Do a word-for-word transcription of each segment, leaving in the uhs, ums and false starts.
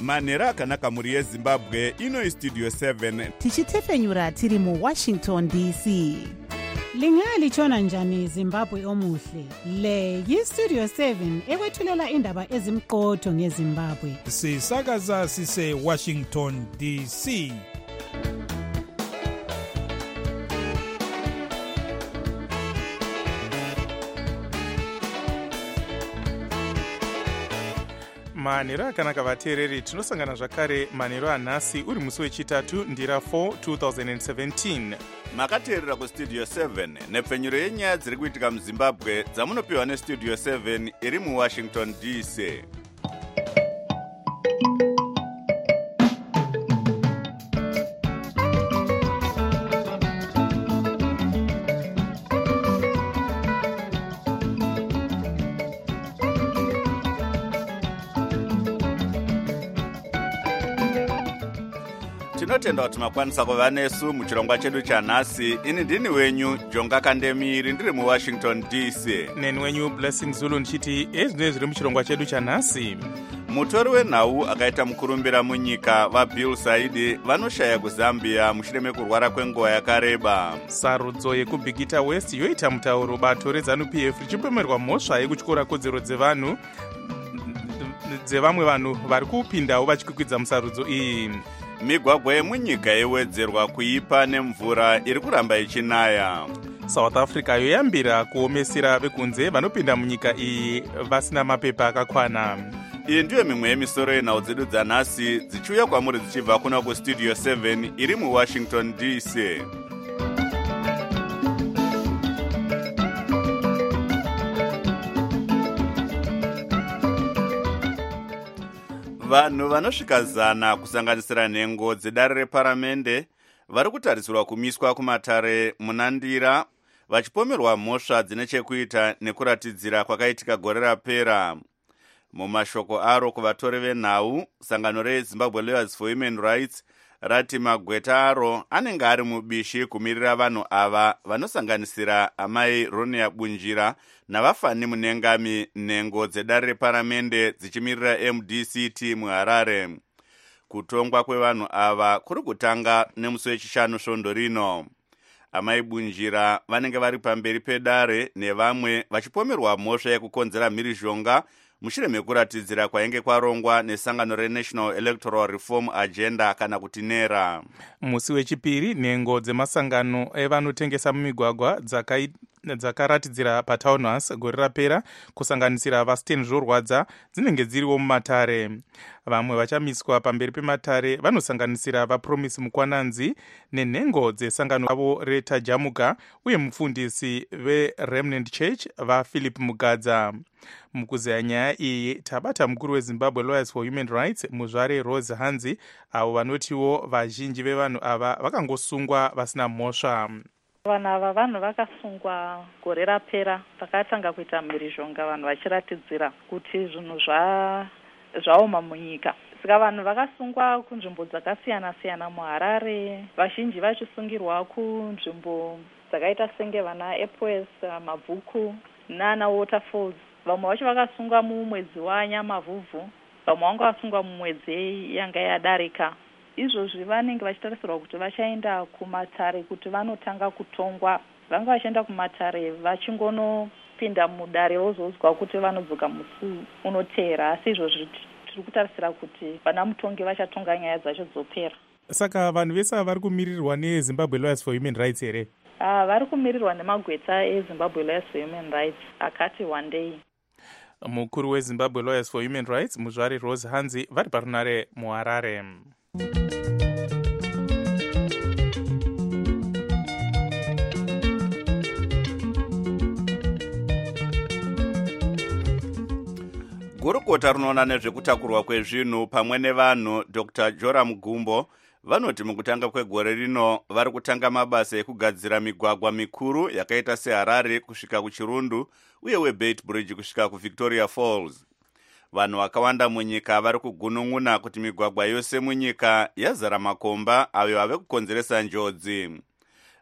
manhero akanaka muri yezimbabwe. Ino istudio seven tichitefenyura tiri mu Washington D C. Lingalitshona njani Zimbabwe omuhle? Le yistudio seven ekwethulela indaba ezimqotho ngeZimbabwe. Sisakaza sise Washington D C. manhero akanaka vateereri, tinosangana zvakare manhero anhasi uri musi wechitatu ndira four twenty seventeen. makateerera kustudio seven nepfenyuro yenyaya dziri kuitika muzimbabwe dzamunopiwa nestudio seven iri muwashington D C. tinotenda kuti makwanisa kuva nesu muchirongwa chedu chanhasi. Ini ndini wenyu Jonga Kandemiri ndiri muwashington D C. Neni wenyu Blessing Zulu ndichiti ezvinenge zviri muchirongwa chedu chanhasi. Mutori wenhau akaita mukurumbira munyika vaBill Saidi vanoshaya kuzambia mushure mekurwara kwenguva yakareba. Sarudzo yekubhigita West yoita mutauro bato reZANU P F richipomerwa mhosva yekutyora kodzero dzevanhu dzevamwe vanhu vari kupindawo vachikwikwidza musarudzo iyi. Migwagwa yemunyika yewedzerwa kuipa nemvura iri kuramba ichinaya. South Africa yoyambira kuomesera vekunze vanopinda munyika iyi vasina mapepa akakwana. Iyi ndiyo mimwe yemisoro yenhau dzedu dzanhasi dzichiuya kwamuri dzichibva kuna kustudio seven iri muwashington D C. Vanhu vanosvika zana kusanganisira nhengo dzedare reparamende vari kutarisirwa kumiswa kumatare munandira vachipomerwa mhosva dzine chekuita nekuratidzira kwakaitika gore rapera. Mumashoko aro kuvatori venhau, sangano reZimbabwe Lawyers for Human Rights rati magweta aro anenge ari mubishi kumirira vanhu ava vanosanganisira amai Ronia Bunjira navafani munengami nhengo dzedare reparamende dzichimirira M D C T muHarare. Kutongwa kwevanhu ava kuri kutanga nemusi wechishanu svondo rino. Amai Bunjira vanenge vari pamberi pedare nevamwe vachipomerwa mhosva yekukonzera mhirizhonga mushure mekuratidzira kwainge kwarongwa nesangano reNational Electoral Reform Agenda kana kuti NERA. Musi wechipiri nhengo dzemasangano evanotengesa mumigwagwa dzakaratidzira patownhouse gore rapera kusanganisira vaStan Zvorwadza dzinenge dziriwo mumatare. Vamwe vachamiswa pamberi pematare vanosanganisira vaPromise Mukwananzi nenhengo dzesangano ravo reTajamuka uye mufundisi veRemnant Church vaPhilip Mugadza. Mukuzeya nyaya iyi tabata mukuru weZimbabwe Lawyers for Human Rights muzvare Rose Hanzi avo vanotiwo vazhinji vevanhu ava vakangosungwa vasina mhosva. Vanhu ava vanhu vakasungwa gore rapera pakatanga kuita mhirizhonga vanhu vachiratidzira kuti zvinhu zvaoma munyika. Saka vanhu vakasungwa kunzvimbo dzakasiyana siyana muHarare, vazhinji vachisungirwa kunzvimbo dzakaita senge vana Epworth, Mabvuku nana Waterfalls. Vamwe vacho vakasungwa mumwedzi waNyamavhuvhu, vamwe vanga vasungwa mumwedzi yanga yadarika. Izvozvi vanenge vachitarisirwa kuti vachaenda kumatare kuti vanotanga kutongwa. Vanga vachienda kumatare vachingonopinda mudare vozozwa kuti vanodzoka musi unoteera, asi izvozvi tiri kutarisira kuti vana mutongi vachatonga nyaya dzacho dzopera. Saka vanhu vese vari kumirirwa neZimbabwe Lawyers for Human Rights here? Ah, vari kumirirwa nemagweta eZimbabwe Lawyers for Human Rights akati one day. Mukuru weZimbabwe Lawyers for Human Rights muzvare Rose Hanzi vari parunare muHarare. Gurukota rinoona nezvekutakurwa kwezvinhu pamwe nevanhu Doctor Joram Gumbo vanoti mukutanga kwegore rino vari kutanga mabasa ekugadzira migwagwa mikuru yakaita seHarare kusvika kuChirundu uye weBeit Bridge kusvika kuVictoria Falls. Vanhu vakawanda munyika vari kugunun'una kuti migwagwa yose munyika yazara makomba ayo ave kukonzeresa njodzi.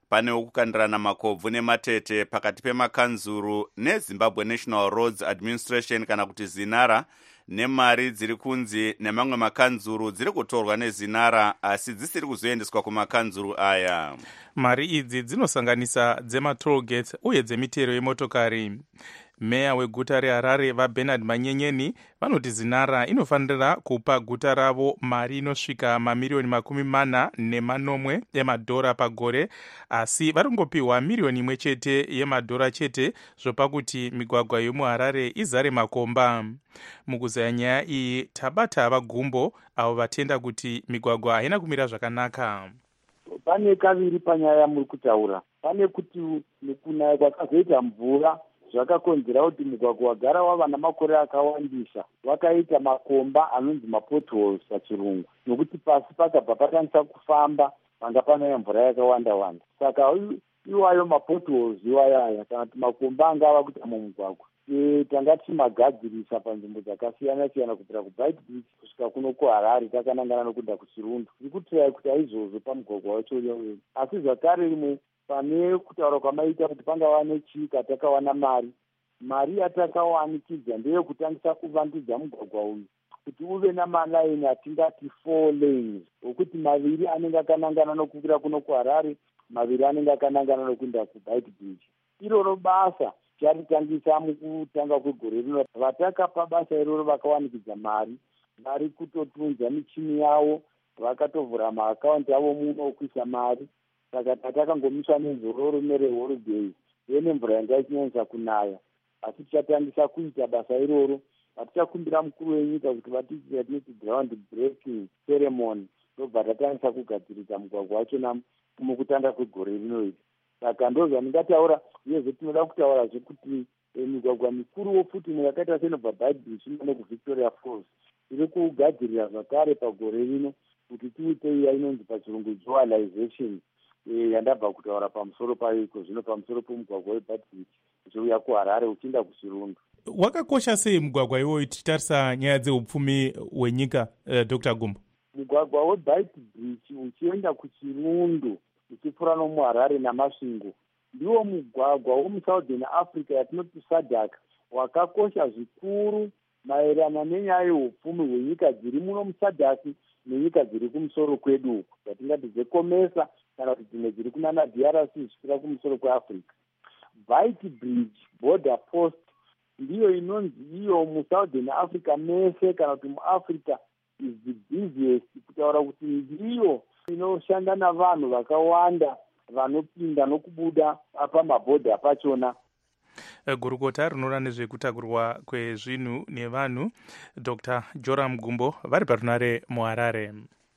panewo kukandirana makobvu nematete pakati pemakanzuru nezimbabwe national roads administration kana kuti zinara, nemari dziri kunzi nemamwe makanzuru dziri kutorwa nezinara asi dzisiri kuzoendeswa kumakanzuru aya. Mari idzi dzinosanganisa dzematollgate uye dzemitero yemotokari. Meya weguta reHarare vaBernard Manyenyeni vanoti zinara inofanira kupa guta ravo mari inosvika mamirioni makumi mana nemanomwe emadhora pagore, asi varingopiwa miriyoni imwe chete yemadhora chete zvopa kuti migwagwa yomuHarare izare makomba. Mukuzaya nyaya iyi tabata vagumbo avo vatenda kuti migwagwa haina kumira zvakanaka. Pane kaviri panyaya muri kutaura. Pane kuti kunaya kwakazoita mvura zvakakonzera kuti mugwagwa wagara wava namakore akawandisa wakaita makomba anonzi mapotholes pachirungu, nokuti pasi pakabva patangisa kufamba panga panaya mvura yakawanda wanda. Saka iwayo mapotholes iwayaya kana kuti makomba angava kuita mumugwagwa e, tanga timagadzirisa panzvimbo dzakasiyana siyana kubvira kuBite Beach kusvika kuno kuHarare takanangana nokuenda kuChirundu. Tiri kutirai kuti aizvozvo pamugwagwa wacho uyoyo, asi zvakare rimwe pane kutaura kwamaita kuti pangava nechika takawana mari mari yatakawanikidza ndeyekutangisa kuvandudza mugwagwa uyu kuti uve namalaini atingati four lanes, okuti maviri anenge akanangana nokukwira kuno kuHarare, maviri anenge akanangana nokuenda kuBite Beach. Iroro basa charitangisa mukutanga kwegore rino. Vatakapa basa iroro vakawanikidza mari vari kutotunza michini yavo, vakatovhura maakaunti avo muno okuisa mari. Saka tatakangomiswa nezororo nereholiday yene mvura yanga ichinyanyisa kunaya, asi tichatangisa kuita basa iroro. Vatichakumbira mukuru wenyika kuti vatiitire tinoti ground breaking ceremony, ndobva tatangisa kugadzirisa mugwagwa wacho mukutanga kwegore rino iri. Saka ndozvandingataura, uyezve tinoda kutaura zvekuti migwagwa mikuru futi imwe yakaita senobva Bite Beach nekuvictoria falls iri kugadzirira zvakare pagore rino kuti tiite iya inonzi pachirungu dualization yandabva kutaura pamusoro payo iko zvino pamusoro pomugwagwa weBite Beach uchiuya kuHarare uchienda kuChirundu. Wakakosha sei mugwagwa iwoyo tichitarisa nyaya dzeupfumi hwenyika, uh, Doctor Gumbo? Mugwagwa weBite Beach uchienda kuChirundu uchipfuura nomuHarare namasvingo ndiwo mugwagwa womuSouthern Africa yatinoti SADC wakakosha zvikuru maererano nenyaya yeupfumi hwenyika dziri muno muSADC nenyika dziri kumusoro kwedu uku dzatingati dzekomesa kana kuti dzimwe dziri kunana D R C zvisvika kumusoro kweAfrica. Bite Beach border post ndiyo inonzi iyo muSouthern Africa mese kana kuti muAfrica is the busiest, kutaura kuti ndiyo inoshanda navanhu vakawanda vanopinda nokubuda pamabhodha pachona. Gurukota rinoona nezvekutakurwa kwezvinhu nevanhu Doctor Joram Gumbo vari parunare muHarare.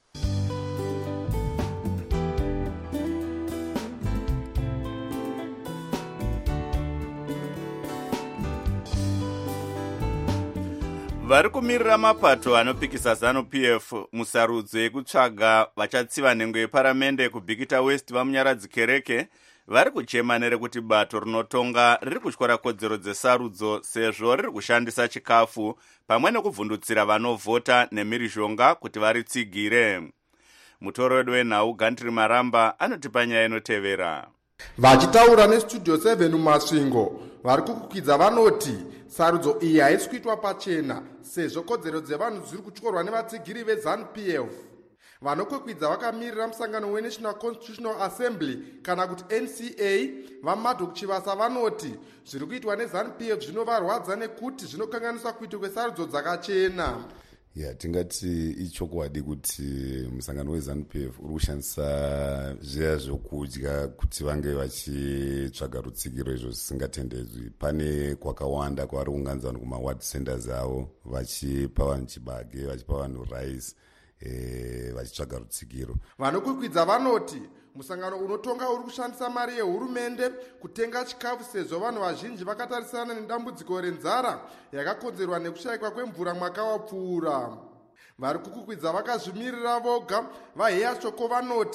vari kumirira mapato anopikisa ZANU-P F musarudzo yekutsvaga vachatsiva nhengo yeparamende kubhikita West vamunyaradzi kereke vari kuchema nerekuti bato rinotonga riri kutyora kodzero dzesarudzo sezvo riri kushandisa chikafu pamwe nekuvhundutsira vanovhota nemhirizhonga kuti varitsigire. Mutoro wedu wenhau Gandri Maramba anotipa nyaya inotevera. Vachitaura nestudio seven mumasvingo vari kukukidza vanoti sarudzo iyi haisi kuitwa pachena sezvo kodzero dzevanhu dziri kutyorwa nevatsigiri veZANU-P F. Vanokwikwidza vakamirira musangano weNational Constitutional Assembly kana kuti N C A vaMadok Chivasa vanoti zviri kuitwa neZANU-P F zvinovarwadza nekuti zvinokanganisa kuitwa kwesarudzo dzakachena. Ya tingati ichokwadi kuti musangano weZANU-P F uri kushandisa zviya zvokudya kuti vange vachitsvaga rutsigiro izvo zvisingatendedzwi. Pane kwakawanda kwavari kuunganidza vanhu kumaward centers avo vachipa vanhu chibage, vachipa vanhu rice, eh, vachitsvaga rutsigiro. Vanokwikwidza vanoti musangano unotonga uri kushandisa mari yehurumende kutenga chikafu sezvo vanhu vazhinji vakatarisana nedambudziko renzara yakakonzerwa nekushayikwa kwemvura mwakawapfuura. Vari kukukwidza vakazvimirira voga vaheya shoko vanoti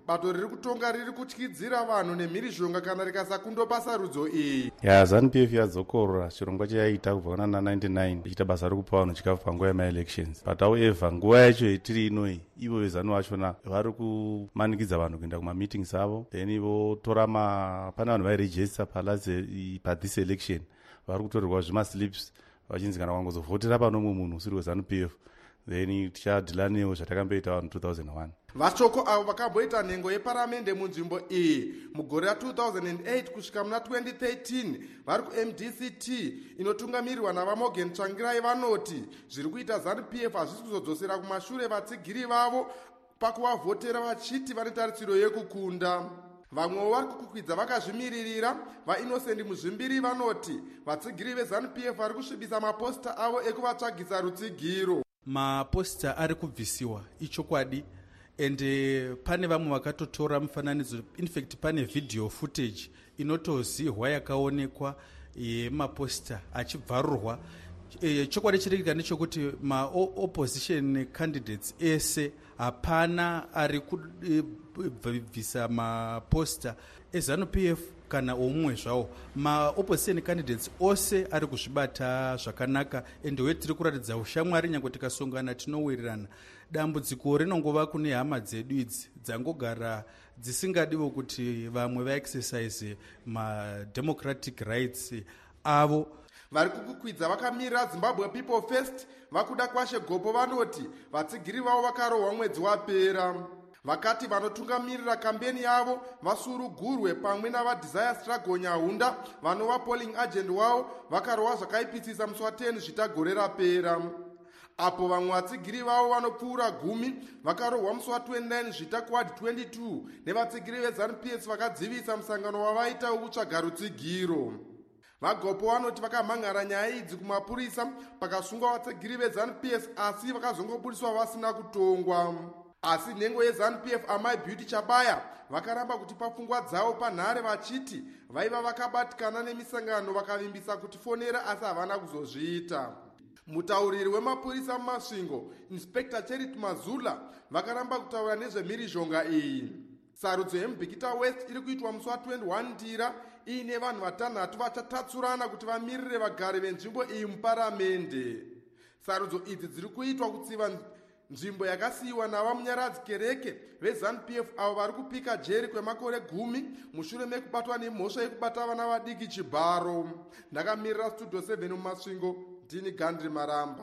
bato riri kutonga riri kutyidzira vanhu nemhirizhonga kana rikasakundopa sarudzo iyi. ya ZANU P F yadzokorora chirongwa chayaita kubva kana na ninety-nine ichita basa rekupa vanhu chikafu panguva yemaelections, but however nguva yacho yetiri inoi ivo vezanu vachona vari kumanikidza vanhu kuenda kumameetings avo, then votora ma pane vanhu vairejesta pathis election vari kutorerwa zvimaslips vachinzi kana wangozovhotera panomwe munhu usiri weZANU P F then tichadhilanewo zvatakamboita vanhu two thousand one. Vashoko avo vakamboita nhengo yeparamende munzvimbo iyi mugore ra two thousand eight kusvika muna twenty thirteen vari kuM D C T inotungamirirwa navaMorgan Tsvangirai vanoti zviri kuita ZANU P F hazvisi kuzodzosera kumashure vatsigiri vavo pakuvavhotera vachiti vane tarisiro yekukunda. Vamwewo vari kukukwidza vakazvimiririra. VaInnocent Muzvimbiri vanoti vatsigiri veZANU P F vari kusvibisa maposita avo ekuvatsvagisa rutsigiro. Maposita ari kubvisiwa ichokwadi, ende pane vamwe vakatotora mufananidzo, in fact pane video footage inotoziwa yakaonekwa yemaposita achibvarurwa. E, chokwadi chirikuitika nechekuti ma-opposition candidates ese hapana ari kubvisa maposita eZANU P F kana omumwe zvawo. Ma-opposition candidates ose ari kuzvibata zvakanaka, ende we tiri kuratidza ushamwari nyange tikasongana tinowirirana. Dambudziko rinongova kune hama dzedu idzi dzangogara dzisingadiwo kuti vamwe vaexercise ma-democratic rights avo. Vari kukukwidza vakamirira Zimbabwe People First vakuda kwashe gopo vanoti vatsigiri vavo vakarohwa mwedzi wapera. Vakati vanotungamirira kambeni yavo vasurugurwe pamwe navaDesire Struggle Nyahunda vanova polling agent wavo vakarohwa zvakaipisisa musi wa ten zvitagore rapera. Apo vamwe vatsigiri vavo vanopfuura gumi vakarohwa musi wa twenty-nine zvitakwadi twenty-two nevatsigiri veZANU P F vakadzivisa musangano wavaita wekutsvaga rutsigiro. Vagopo vanoti vakamhangara nyaya idzi kumapurisa pakasungwa vatsigiri veZANU P F asi vakazongobudiswa vasina kutongwa. Asi nhengo yeZANU P F Amai Beauty Chabaya vakaramba kuti pafungwa dzavo panhare vachiti vaiva vakabatikana nemisangano vakavimbisa kuti fonera asi havana kuzozviita. Mutauriri wemapurisa mumasvingo Inspector Charity Mazula vakaramba kutaura nezvemhirizhonga iyi. Sarudzo yemuBikita West iri kuitwa musi wa twenty-one Ndira iine vanhu vatanhatu vachatatsurana kuti vamirire vagari venzvimbo iyi muparamende. Sarudzo idzi dziri kuitwa kutsiva nzvimbo yakasiyiwa navamunyaradzi kereke veZANU P F avo vari kupika jeri kwemakore gumi mushure mekubatwa nemhosva yekubata vana vadiki chibharo. Ndakamirira Studio seven mumasvingo, ndini Gandri Maramba.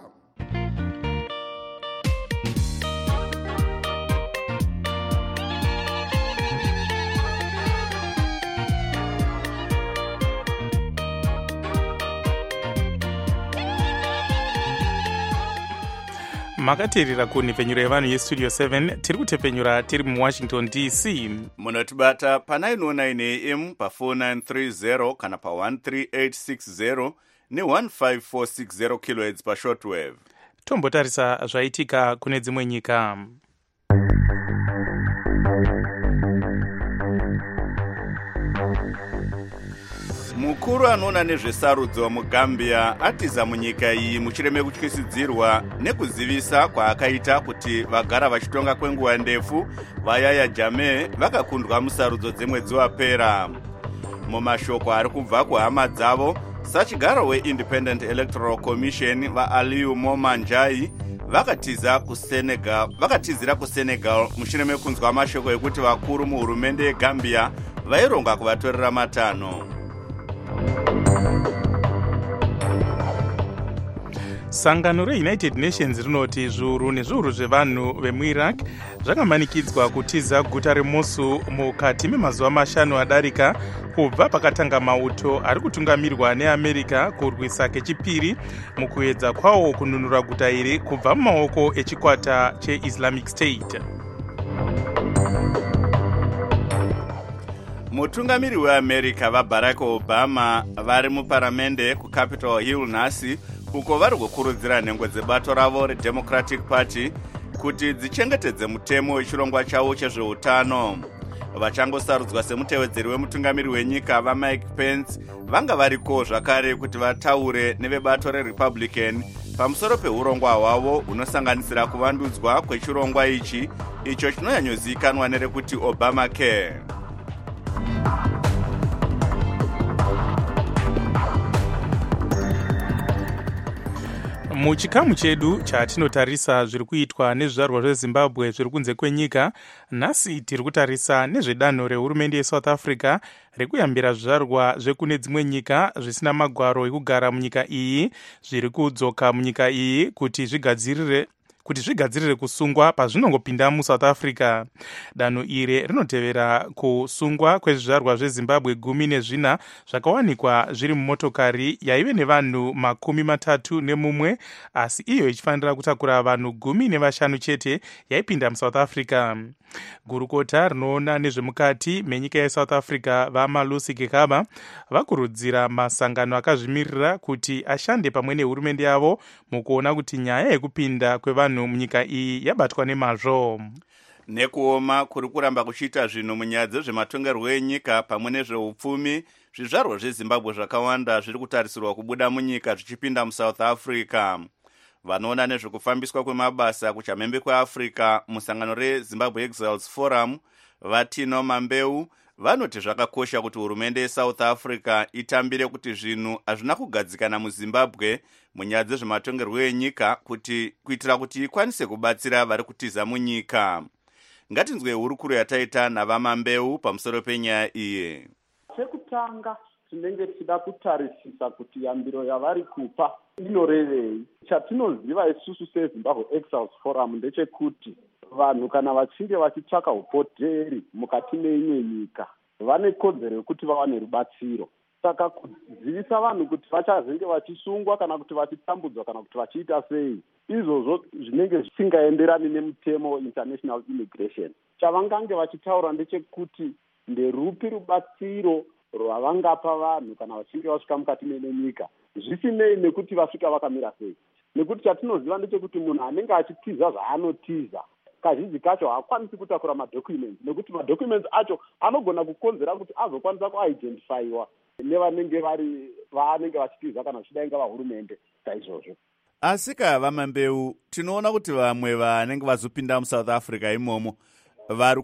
makateerera kunhepfenyuro yevanhu yestudio seven tiri kutepfenyura tiri muwashington D C. munotibata pa nine oh nine A M pa four nine three zero kana pa one three eight six zero ne one five four six zero kilohertz pa shortwave. Tombotarisa zvaitika kune dzimwe nyika. Mukuru anoona nezvesarudzo muGambia atiza munyika iyi mushure mekutyisidzirwa nekuzivisa kwaakaita kuti vagara vachitonga kwenguva ndefu vaYahya Jammeh vakakundwa musarudzo dzemwedzi wapera. Mumashoko ari kubva kuhama dzavo, sachigaro weIndependent Electoral Commission vaAliyu Momanjai vakatiza kuSenegal vakatizira kuSenegal mushure mekunzwa mashoko ekuti vakuru muhurumende yeGambia vaironga kuvatorera matanho. Sangano reUnited Nations rinoti zviuru nezviuru zvevanhu vemuIraq zvakamanikidzwa kutiza guta reMosul mukati memazuva mashanu adarika kubva pakatanga mauto ari kutungamirwa neAmerica kurwisa kechipiri mukuedza kwawo kununura guta iri kubva mumaoko echikwata cheIslamic State. Mutungamiri weAmerica vaBarack Obama vari muparamende kuCapitol Hill nhasi uko vari kukurudzira nhengo dzebato ravo reDemocratic Party kuti dzichengetedze mutemo wechirongwa chavo chezveutano. Vachangosarudzwa semutevedzeri wemutungamiri wenyika vaMike Pence vanga variko zvakare kuti vataure nevebato reRepublican pamusoro peurongwa hwavo hunosanganisira kuvandudzwa kwechirongwa ichi icho chinonyanyozivikanwa nerekuti Obamacare. Muchikamu chedu chatinotarisa zviri kuitwa nezvizvarwa zveZimbabwe zviri kunze kwenyika, nhasi tiri kutarisa nezvedanho rehurumende yeSouth Africa rekuyambira zvizvarwa zvekune dzimwe nyika zvisina magwaro ekugara munyika iyi zviri kudzoka munyika iyi kuti zvigadzirire kuti zvigadzirire kusungwa pazvinongopinda muSouth Africa. Danho iri rinotevera kusungwa kwezvizvarwa zveZimbabwe gumi nezvina zvakawanikwa zviri mumotokari yaive nevanhu makumi matatu nemumwe, asi iyo ichifanira kutakura vanhu gumi nevashanu chete yaipinda muSouth Africa. Gurukota rinoona nezvemukati menyika yeSouth Africa vaMalusi Gigaba vakurudzira masangano akazvimirira kuti ashande pamwe nehurumende yavo mukuona kuti nyaya yekupinda kwevanhu munyika iyi yabatwa nemazvo. Nekuoma kuri kuramba kuchiita zvinhu munyaya dzezvematongerwo enyika pamwe nezveupfumi, zvizvarwa zveZimbabwe zvakawanda zviri kutarisirwa kubuda munyika zvichipinda muSouth Africa. Vanoona nezvekufambiswa kwemabasa kuchamhembe kweAfrica musangano reZimbabwe Exiles Forum, Vatino Mambeu, vanoti zvakakosha kuti hurumende yeSouth Africa itambire kuti zvinhu hazvina kugadzikana muZimbabwe munyaya dzezvematongerwo enyika kuti kuitira kuti ikwanise kubatsira vari kutiza munyika. Ngatinzwe hurukuro yataita navaMambeu pamusoro penyaya iyi. Chekutanga tinenge tichida kutarisisa kuti yambiro yavari kupa inorevei. Chatinoziva isusu seZimbabwe Exiles Forum ndechekuti vanhu kana vachinge vachitsvaka upoteri mukati meimwe nyika vane kodzero yekuti vawane rubatsiro. Saka kudzivisa vanhu kuti vachazenge vachisungwa kana kuti vachitambudzwa kana kuti vachiita sei, izvozvo zvinenge zvisingaenderani nemutemo international immigration. Chavangange vachitaura ndechekuti nderupi rubatsiro rwavangapa vanhu kana vachinge vasvika mukati menyika, zvisinei nekuti vasvika vakamira sei. Nekuti chatinoziva ndechekuti munhu anenge achitiza zvaanotiza kazhinji kacho haakwanisi kutakura madocuments, nekuti madocuments acho anogona kukonzera kuti azokwanisa kuidentifyiwa nevanenge vari vaanenge vachitiza kana zvidainga vahurumende saizvozvo. Asi kavaMambeu, tinoona kuti vamwe vanenge vazopinda muSouth Africa imomo vari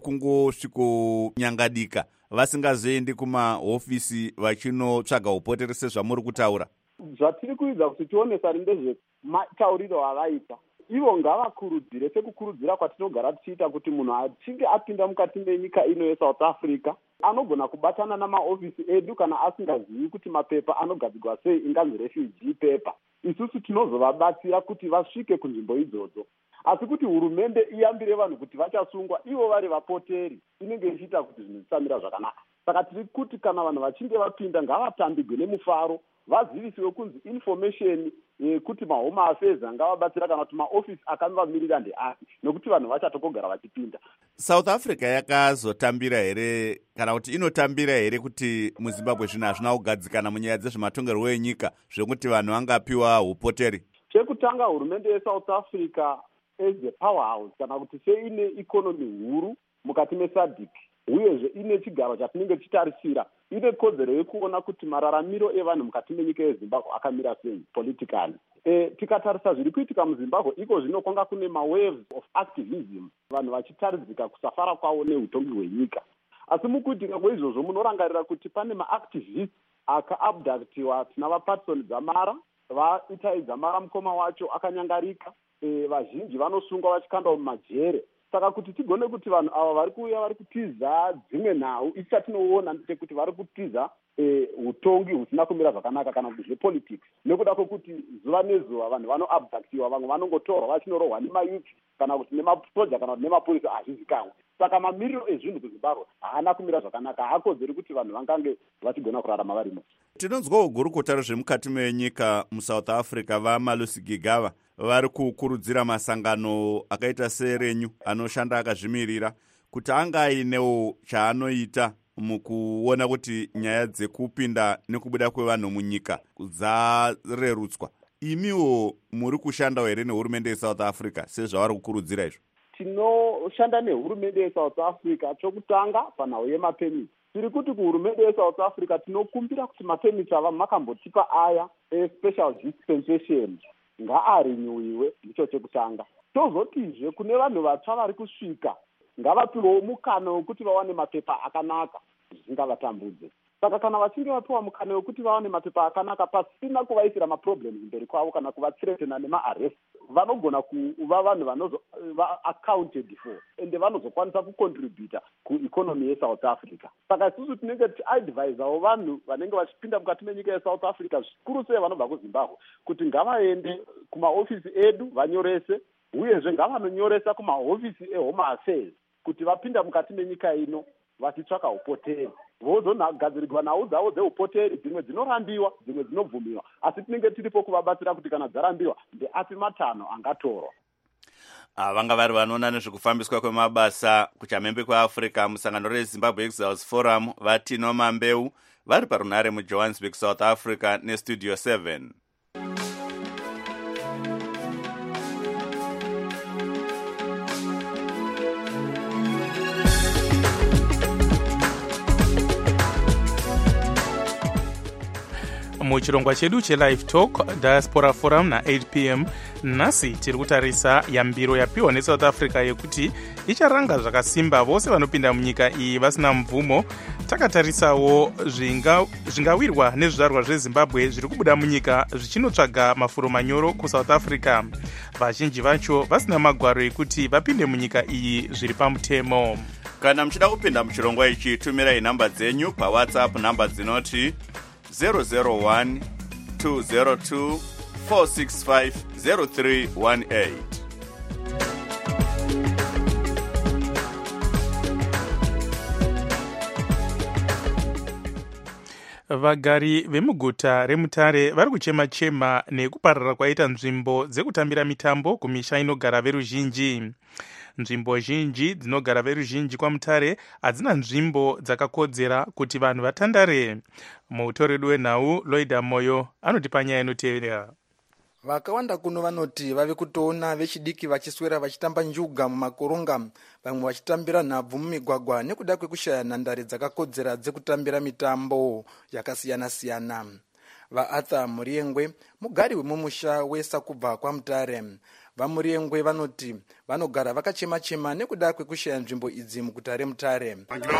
kungosvikonyangadika vasingazoendi kumahofisi vachinotsvaga upoteri sezvamuri kutaura. Zvatiri kuidza kuti tionesani ndezvematauriro avaita. Ivo ngavakurudzire sekukurudzira kwatinogara tichiita kuti munhu achinge apinda mukati menyika ino yeSouth Africa anogona kubatana namaofisi edu kana asingazivi kuti mapepa anogadzirwa sei, inganzi refugee paper. Isusu tinozovabatsira kuti vasvike kunzvimbo idzodzo. Asi kuti hurumende iyambire vanhu kuti vachasungwa ivo vari vapoteri inenge ichiita kuti zvinhu zvisamira zvakanaka. Saka tiri kuti kana vanhu vachinge vapinda ngavatambigwe nemufaro, vazivisiwe kunzi information yekuti mahome affairs angavabatsira kana kuti maofisi akavamirira ndeapi, nekuti vanhu vachatogara vachipinda. South Africa yakazotambira here kana kuti inotambira here kuti muZimbabwe zvino hazvina kugadzikana munyaya dzezvematongerwo enyika zvekuti vanhu vangapiwa upoteri? Chekutanga, hurumende yeSouth Africa as a powerhouse kana kuti seine ikonomi huru mukati meSADC uyezve ine chigaro chatinenge tichitarisira, ine kodzero yekuona kuti mararamiro evanhu mukati menyika yeZimbabwe akamira sei politically. E, tikatarisa zviri kuitika muZimbabwe iko zvino kwanga kune mawaves of activism, vanhu vachitaridzika kusafara kwavo neutongi hwenyika. Asi mukuitika kweizvozvo munorangarira kuti pane maactivists akaabductiwa. Tinava Patson Dzamara, vaItai Dzamara mukoma wacho akanyangarika, e, vazhinji vanosungwa vachikandwa mumajere. Saka kuti tigone kuti vanhu ava vari kuuya vari kutiza dzimwe nhau, ichi chatinoona ndechekuti vari kutiza utongi e, husina kumira zvakanaka kana kuti zvepolitics. Nekuda kwokuti zuva nezuva vanhu vanoabductiwa, vamwe vanongotorwa vachinorohwa nemayuth kana kuti nemasoja kana kuti nemapurisa hazvizikamwe. Saka mamiriro ezvinhu kuZimbabwe haana kumira zvakanaka, haakodzeri kuti vanhu vangange vachigona kurarama varimo. Tinonzwawo gurukota rezvemukati menyika muSouth Africa vaMalusi Gigaba vari kukurudzira masangano akaita serenyu anoshanda akazvimirira kuti anga ainewo chaanoita mukuona kuti nyaya dzekupinda nekubuda kwevanhu munyika dzarerutswa. Imiwo muri kushandawo here nehurumende yeSouth Africa sezvavari kukurudzira izvo? Tinoshanda nehurumende yeSouth Africa chokutanga panhau yemapemiti. Tiri kuti kuhurumende yeSouth Africa tinokumbira kuti mapemiti ava makambotipa aya especial dispensation ngaarinyiwiwe, ndicho chekutanga. Tozotizve kune vanhu vatsva vari kusvika ngavapiwewo mukana wekuti vawane mapepa akanaka, zvisingavatambudze. Saka kana vachinge vapiwa mukana wekuti vawane mapepa akanaka pasina kuvaisira maproblems mberi kwavo kana kuvathreatena nemaarrest, vanogona kuva vanhu vanova accounted for ende vanozokwanisa kucontributa kueconomy yeSouth Africa. Saka isusu tinenge tichiadvisawo vanhu vanenge vachipinda mukati menyika yeSouth Africa, zvikuru sei vanobva kuZimbabwe, kuti ngavaende kumaofisi edu vanyorese, uyezve ngavanonyoresa kumahofisi eHome Affairs kuti vapinda mukati menyika ino vachitsvaka upoteri, vozogadzirirwa nhau dzavo dzeupoteri, dzimwe dzinorambiwa, dzimwe dzinobvumiwa, asi tinenge tiripo kuvabatsira kuti kana dzarambiwa ndeapi matanho angatorwa. vanga vari vanoona nezvekufambiswa kwemabasa kuchamhembe kweafrica musangano rezimbabwe exiles forum vatino mambeu vari parunare mujohannesburg, south africa nestudio seven. muchirongwa chedu chelive talk diaspora forum na-eight p m nhasi tiri kutarisa yambiro yapiwa nesouth africa yekuti icharanga zvakasimba vose vanopinda munyika iyi vasina mvumo. Takatarisawo zvingawirwa zvinga nezvizvarwa zvezimbabwe zviri kubuda munyika zvichinotsvaga mafuro manyoro kusouth africa, vazhinji vacho vasina magwaro ekuti vapinde munyika iyi zviri pamutemo. Kana muchida kupinda muchirongwa ichi, tumirai nhamba dzenyu pawhatsapp, nhamba dzinoti zero zero one two zero two four six five zero three one eight. Vagari vemuguta remutare vari kuchema-chema nekuparara kwaita nzvimbo dzekutambira mitambo kumisha inogara veruzhinji. Nzvimbo zhinji dzinogara veruzhinji kwaMutare hadzina nzvimbo dzakakodzera kuti vanhu vatandare. Mutoredu wenhau Loida Moyo anoti panyaya inotevera. Vakawanda kuno vanoti vave kutoona vechidiki vachiswera vachitamba njuga mumakoronga, vamwe vachitambira nhabvu mumigwagwa nekuda kwekushaya nhandare dzakakodzera dzekutambira mitambo yakasiyana-siyana. VaArthur Muriengwe, mugari wemumusha weSakubva kwaMutare, vaMuriengwe vanoti vanogara vakachema-chema nekuda kwekushaya nzvimbo idzi muguta reMutare.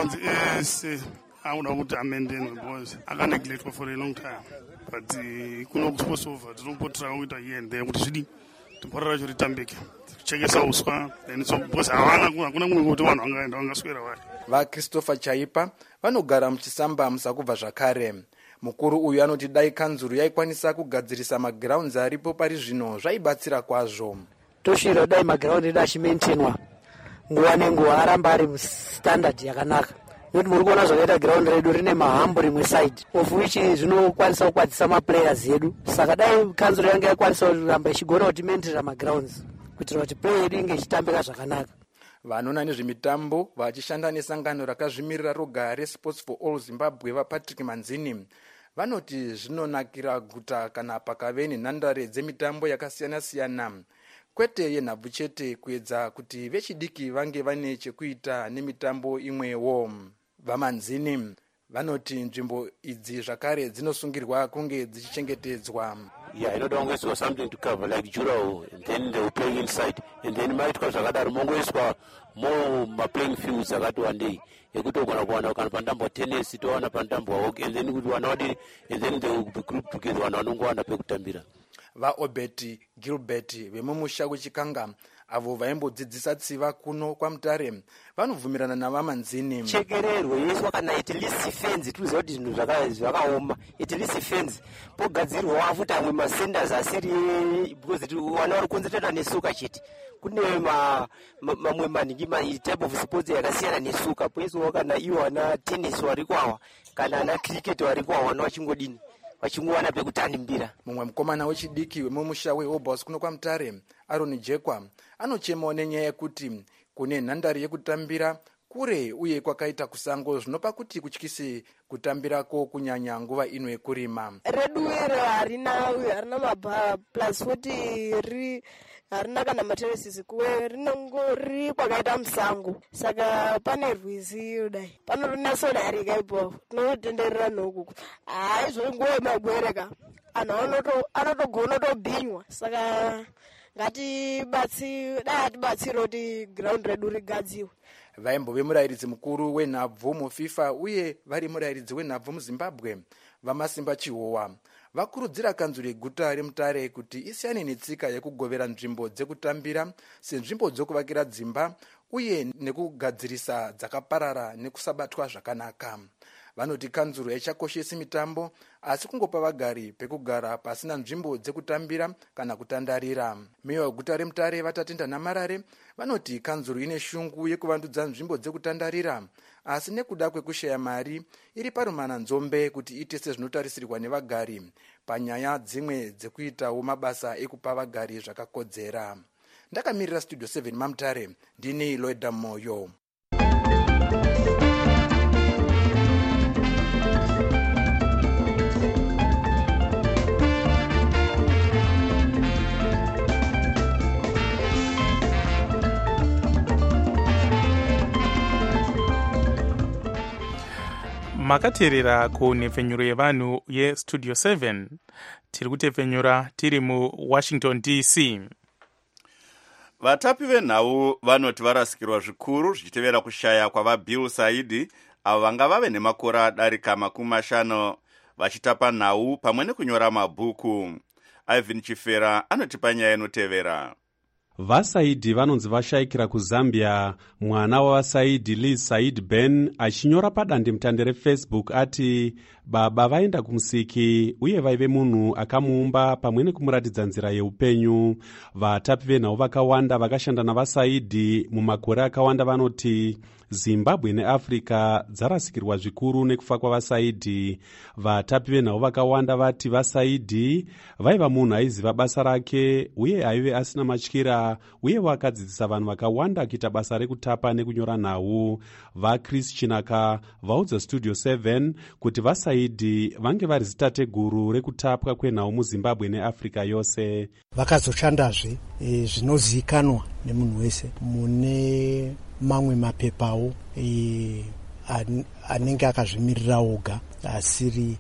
I would have amended because I can't neglect for a long time. But the Kuno was over, don't put around with a year and they would see to put a return back. Check us out, and so was I want to go to one and on the square away. Va Christopher Chaipa vanogara muchisamba musakubva zvakare. Mukuru uyu anoti dai kanzuru yaikwanisa kugadzirisa magrounds aripo pari zvino zvaibatsira kwazvo. Toshira dai maground dashimentenwa nguva nenguva aramba ari standard yakanaka. Noti muri kuona zvakaita ground redu rine mahambo rimwe side of which zvinokwanisa kukwadzisa maplayers edu. Saka dai kanzuru yange yakwanisa kuramba ichigona kuti menterera magrounds kuitira kuti play yedu inge ichitambika zvakanaka. Vanoona nezvemitambo vachishanda nesangano rakazvimirira roga reSports for All Zimbabwe vaPatrick Manzini vanoti zvinonakira guta kana pakave nenhandare dzemitambo yakasiyana-siyana, kwete yenhabvu chete, kuedza kuti vechidiki vange vane chekuita nemitambo imwewo. VaManzini vanoti nzvimbo idzi zvakare dzinosungirwa kunge dzichichengetedzwa. Yeah, I don't always got something to cover like Jurao, and then they will play inside, and then might cause Zakadar Mongoiswa more my playing fields Zakatu one day. You could open up one can Pandambo tennis, to one Pandambo, okay, and then with one body, and then they will be grouped together one on one Pekutambira. VaObeti Gilbert vemumusha wechikanga avo vaimbodzidzisa tsiva kuno kwaMutare vanobvumirana navaManzini. Chekererwe yeiswa kana at least fence tuziva kuti zvinhu zvakaoma, at least fence pogadzirwa futi amwe masenders asiri because vana vari konzentrata nesuka chete. Kune mamwe maningi type of sports yakasiyana nesuka, poiswa kana iwo wana tennis vari kwawa kana ana cricket vari kwawa wana vachingodini vachingowana pekutanimbira. Mumwe mukomana wechidiki wemumusha weHobos kuno kwaMutare Aaron Jekwa anochemawo nenyaya yekuti kune nhandare yekutambira kure uye kwakaita kusango zvinopa kuti kutyise kutambirako kunyanya nguva ino yekurima. Redu ere harina harina mabha plus futi ri harina kana materraces kuwe rinongori kwakaita musango, saka pane rwizi kudai panorina soda yarika ipo tinotenderera nokuku haizvo nguva yemagwereka anhu anoto- anotogona tobhinywa. Saka ngatibatsi dai atibatsire kuti ground redu rigadziwe. vaimbove murayiridzi mukuru wenhabvu mufifa uye vari murayiridzi wenhabvu muzimbabwe vamasimba chihowa vakurudzira kanzuro yeguta remutare kuti isiyane netsika yekugovera nzvimbo dzekutambira senzvimbo dzokuvakira dzimba uye nekugadzirisa dzakaparara nekusabatwa zvakanaka. Vanoti kanzuro haichakoshesi mitambo asi kungopa vagari pekugara pasina nzvimbo dzekutambira kana kutandarira. Meya weguta remutare Vatatenda Namarare vanoti kanzuro ine shungu yekuvandudza nzvimbo dzekutandarira asi nekuda kwekushaya mari iri parumana nzombe kuti ite sezvinotarisirwa nevagari panyaya dzimwe dzekuitawo mabasa ekupa vagari zvakakodzera. Ndakamirira studio seven mamutare ndini Loida Moyo. makateerera kunhepfenyuro yevanhu yestudio seven. Tiri kutepfenyura tiri muwashington D C. Vatapi venhau vanoti varasikirwa zvikuru zvichitevera kushaya kwavaBill Saidi avo vanga vave nemakore adarika makumi mashanu vachitapa nhau pamwe nekunyora mabhuku. Ivan Chifera anotipa nyaya inotevera. VaSaidi vanonzi vashayikira kuZambia. Mwana wavaSaidi Liz Said Ben achinyora padandemutande reFacebook ati baba vaenda kumusiki uye vaive munhu akamuumba pamwe nekumuratidza nzira yeupenyu. Vatapi venhau vakawanda vakashanda navaSaidi mumakore akawanda vanoti Zimbabwe neAfrica dzarasikirwa zvikuru nekufa kwavaSaidi. Vatapi venhau vakawanda vati vaSaidi vaiva munhu aiziva basa rake uye aive asina matyira uye vakadzidzisa vanhu vakawanda kuita basa rekutapa nekunyora nhau. VaChris Chinaka vaudza Studio seven kuti vaSaidi vange vari zitateguru rekutapwa kwenhau muZimbabwe neAfrica yose. Vakazoshandazve e, zvinozivikanwa nemunhu wese mune mamwe mapepawo e, an, anenge akazvimirira oga asiri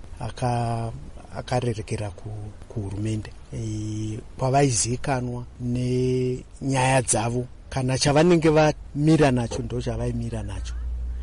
akarerekera aka kuhurumende e, kwavaizivikanwa nenyaya dzavo kana chavanenge vamira nacho ndo chavaimira nacho.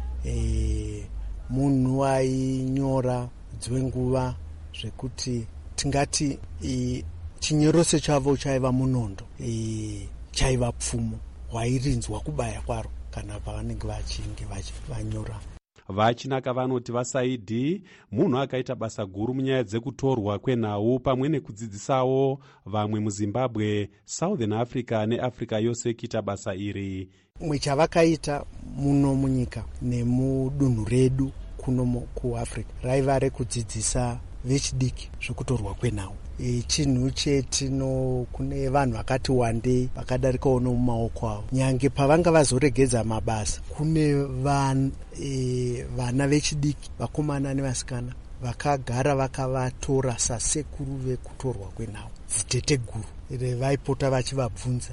E, munhu ainyora dzimwe nguva zvekuti tingati e, chinyorose chavo chaiva munondo e, chaiva pfumo wairinzwa kubaya kwaro kana pavanenge vachinge vanyora. Vachinaka vanoti vaSaidi munhu akaita basa guru munyaya dzekutorwa kwenhau pamwe nekudzidzisawo vamwe muZimbabwe, Southern Africa neAfrica yose kuita basa iri. Mwe chavakaita muno munyika nemudunhu redu kuno kuAfrica raiva rekudzidzisa vechidiki zvekutorwa kwenhau. E, chinhu chetino kune vanhu vakati wandei vakadarikawo nomumaoko avo nyange pavanga vazoregedza mabasa kune van, e, vana vechidiki vakomana nevasikana vakagara vakavatora sasekuru vekutorwa kwenhau dziteteguru vaipota vachivabvunza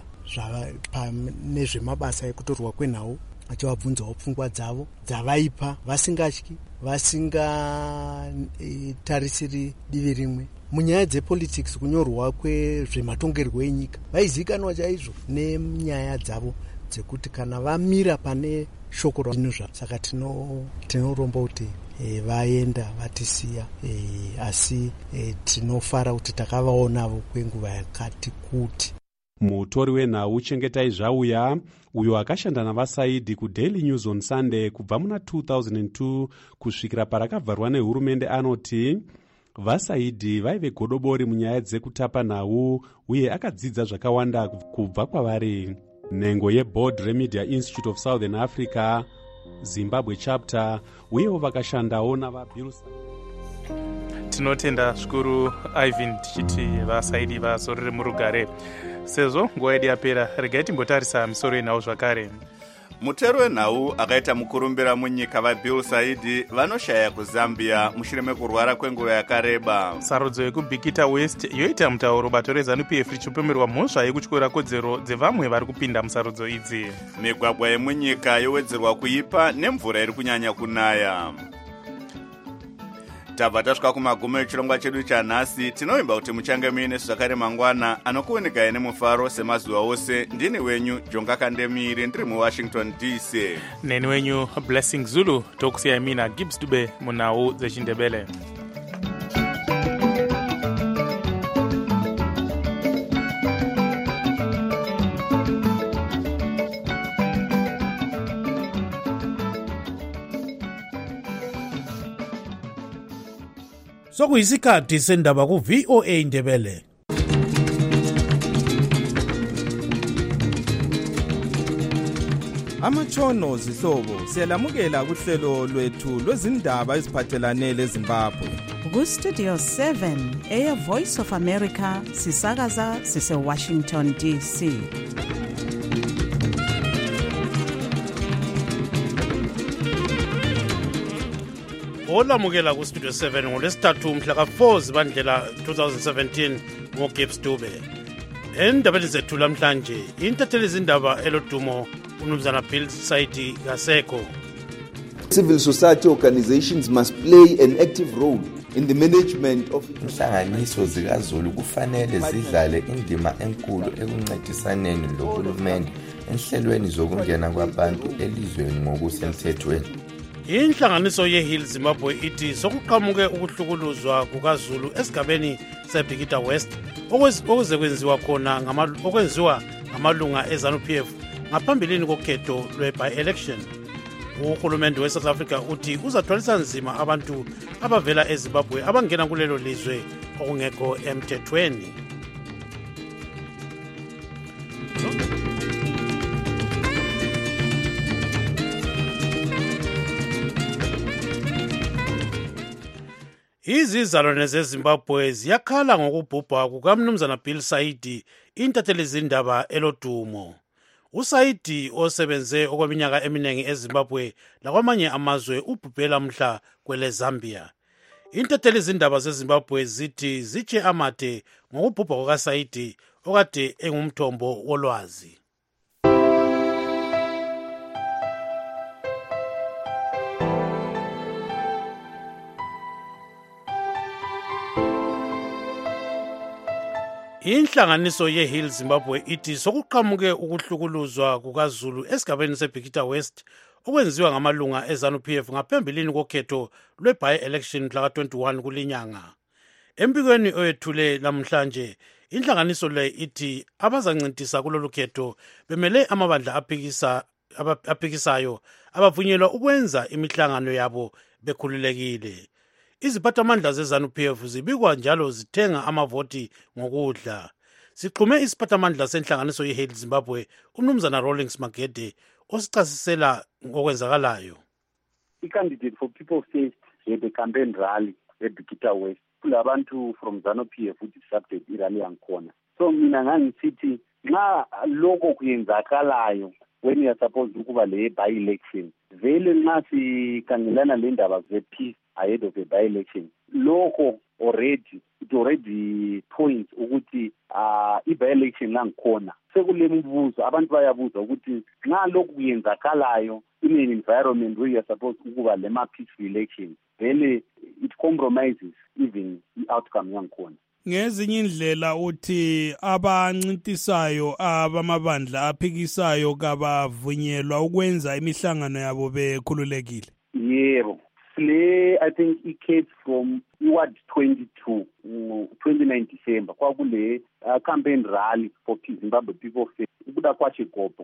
nezvemabasa ekutorwa kwenhau vachivabvunzawo pfungwa dzavo dzavaipa vasingatyi vasingatarisiri e, divi rimwe. Munyaya dzepolitics kunyorwa kwezvematongerwo enyika vaizivikanwa chaizvo nenyaya dzavo dzekuti kana vamira pane shoko razvinhu zvavo. Saka tinoromba kuti e, vaenda vatisiya e, asi e, tinofara kuti takavaonavo kwenguva yakati kuti. Mutori wenhau Chengetai Zvauya uyo akashanda navaSaidi kuDaily News on Sunday kubva muna two thousand two kusvikira parakabvarwa nehurumende anoti vaSaidi vaive godobori munyaya dzekutapa nhau uye akadzidza zvakawanda kubva kwavari. Nhengo yeBoard Remedia Institute of Southern Africa, Zimbabwe chapter uyewo vakashandawo navaBill. Tinotenda zvikuru Ivan tichiti vaSaidi vazorere murugare. Sezvo nguva yedu yapera, regai timbotarisa misoro yenhau zvakare. Mutero wenhau akaita mukurumbira munyika vaBill Saidi vanoshaya kuZambia mushure mekurwara kwenguva yakareba. Sarudzo yekubhikita West yoita mutauro bato reZANU-P F richipomerwa mhosva yekutyora kodzero dzevamwe vari kupinda musarudzo idzi. Migwagwa yemunyika yowedzerwa kuipa nemvura iri kunyanya kunaya. tabva tasvika kumagumo echirongwa chedu chanhasi. Tinovimba kuti muchange muine zvakare mangwana anokuonikai nemufaro semazuva ose. Ndini wenyu Jonga Kandemiri ndiri muWashington D C. Neni wenyu Blessing Zulu tokusiyai mina Gibbs Dube munhau dzechindebele. Sokuyisikhathi sendaba ku V O A Ndebele. Amatshono zihlobo siyalamukela kuhlelo lwethu lwezindaba eziphathelane leZimbabwe. Ku Studio seven eya Voice of America sisakaza sise Washington D C. Olamukela ku Studio seven ngolesithathu mhla ka four zibandlela twenty seventeen ngoGibbs Dube. Endabeni zethu lamhlanje intatheli izindaba elodumo uMnumzana Bill Saidi Gaseko. Civil society organizations must play an active role in the management of inhlanganiso zikaZulu kufanele zidlale indima enkulu ekuncedisaneni lohulumende enhlelweni zokungena kwabantu elizweni ngokusemthethweni. Inhlanganiso yeHill Zimbabwe ithi sokuqhamuke ukuhlukuluzwa kukaZulu esigabeni seBhikita West okuze kwenziwa khona okwenziwa ngamalunga eZANU-P F ngaphambilini kokhetho lwe-by-election. Uhulumende we-South Africa uthi uzathwalisa nzima abantu abavela eZimbabwe abangena kulelo lizwe okungekho emthethweni. Izizalwane zeZimbabwe ziyakhala ngokubhubha kukaMnumzana Bill Saidi intatheli izindaba elodumo. USaidi osebenze okweminyaka eminingi eZimbabwe lakwamanye amazwe ubhubhela mhla kwele Zambia. Intatheli izindaba zeZimbabwe zithi zitshe amade ngokubhubha kukaSaidi okade engumthombo wolwazi. Inhlanganiso yeHill Zimbabwe ithi sokuqhamuke ukuhlukuluzwa kukaZulu esigabeni seBhikita West okwenziwa ngamalunga eZANU-P F ngaphambilini kokhetho lwe-by-election mhla twenty-one kulinyanga. Empikweni oyethule namhlanje inhlanganiso le ithi abazancintisa kulolu khetho bemele amabandla aphikisa aphikisayo abavunyelwa ukwenza imihlangano yabo bekhululekile. Iziphathamandla zeZANU-P F zibikwa njalo zithenga amavoti ngokudla. Siqhume isiphathamandla senhlanganiso yeHill Zimbabwe uMnumzana Rawlings Magede osichasisela ngokwenzakalayo. I-candidate for People First had a campaign rally eBhikita West. Kulabantu from ZANU-P F udisrupted irally yankhona. So mina ngangisithi nxa lokho kuyenzakalayo when you are supposed ukuba le by-election vele nxa sikhangelana le ndaba ze-peace ahead of a by-election lokho already it already points ukuthi uh, i-by-election langikhona sekule mbuzo abantu bayabuza ukuthi nxa lokhu kuyenzakalayo in an environment where you are supposed ukuba lema peaceful election vele it compromises even i-outcome yangikhona. Ngezinye indlela uthi abancintisayo abamabandla aphikisayo kabavunyelwa ukwenza imihlangano yabo bekhululekile. Yebo. Le I think it came from Ward twenty-two, twenty-nine December kwakule uh, campaign rally for Zimbabwe People First. Ukuda kwaChigopo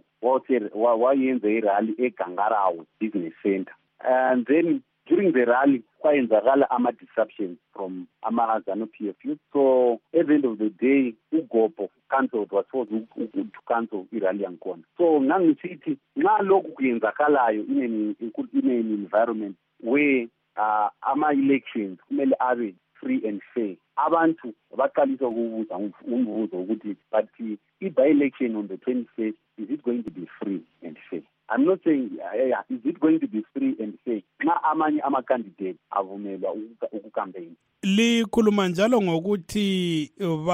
wayenza irally eGangarawe Business Center. And then during the rally kwayenzakala ama-disruptions from ama-ZANU-P F youth. So at the end of the day uGopo cancelled was forced to cancel irally yankhona. So ngangisithi nxa lokhu kuyenzakalayo in an environment where uh, ama-elections kumele abe free and fair. Abantu baqalisa ukubuza umbuzo ukuthi but i-by-election on the twenty-first, is it going to be free and fair? I'm not saying uh, is it going to be free and fair nxa amanye ama-candidate avumelwa ukucampaign. Likhuluma njalo ngokuthi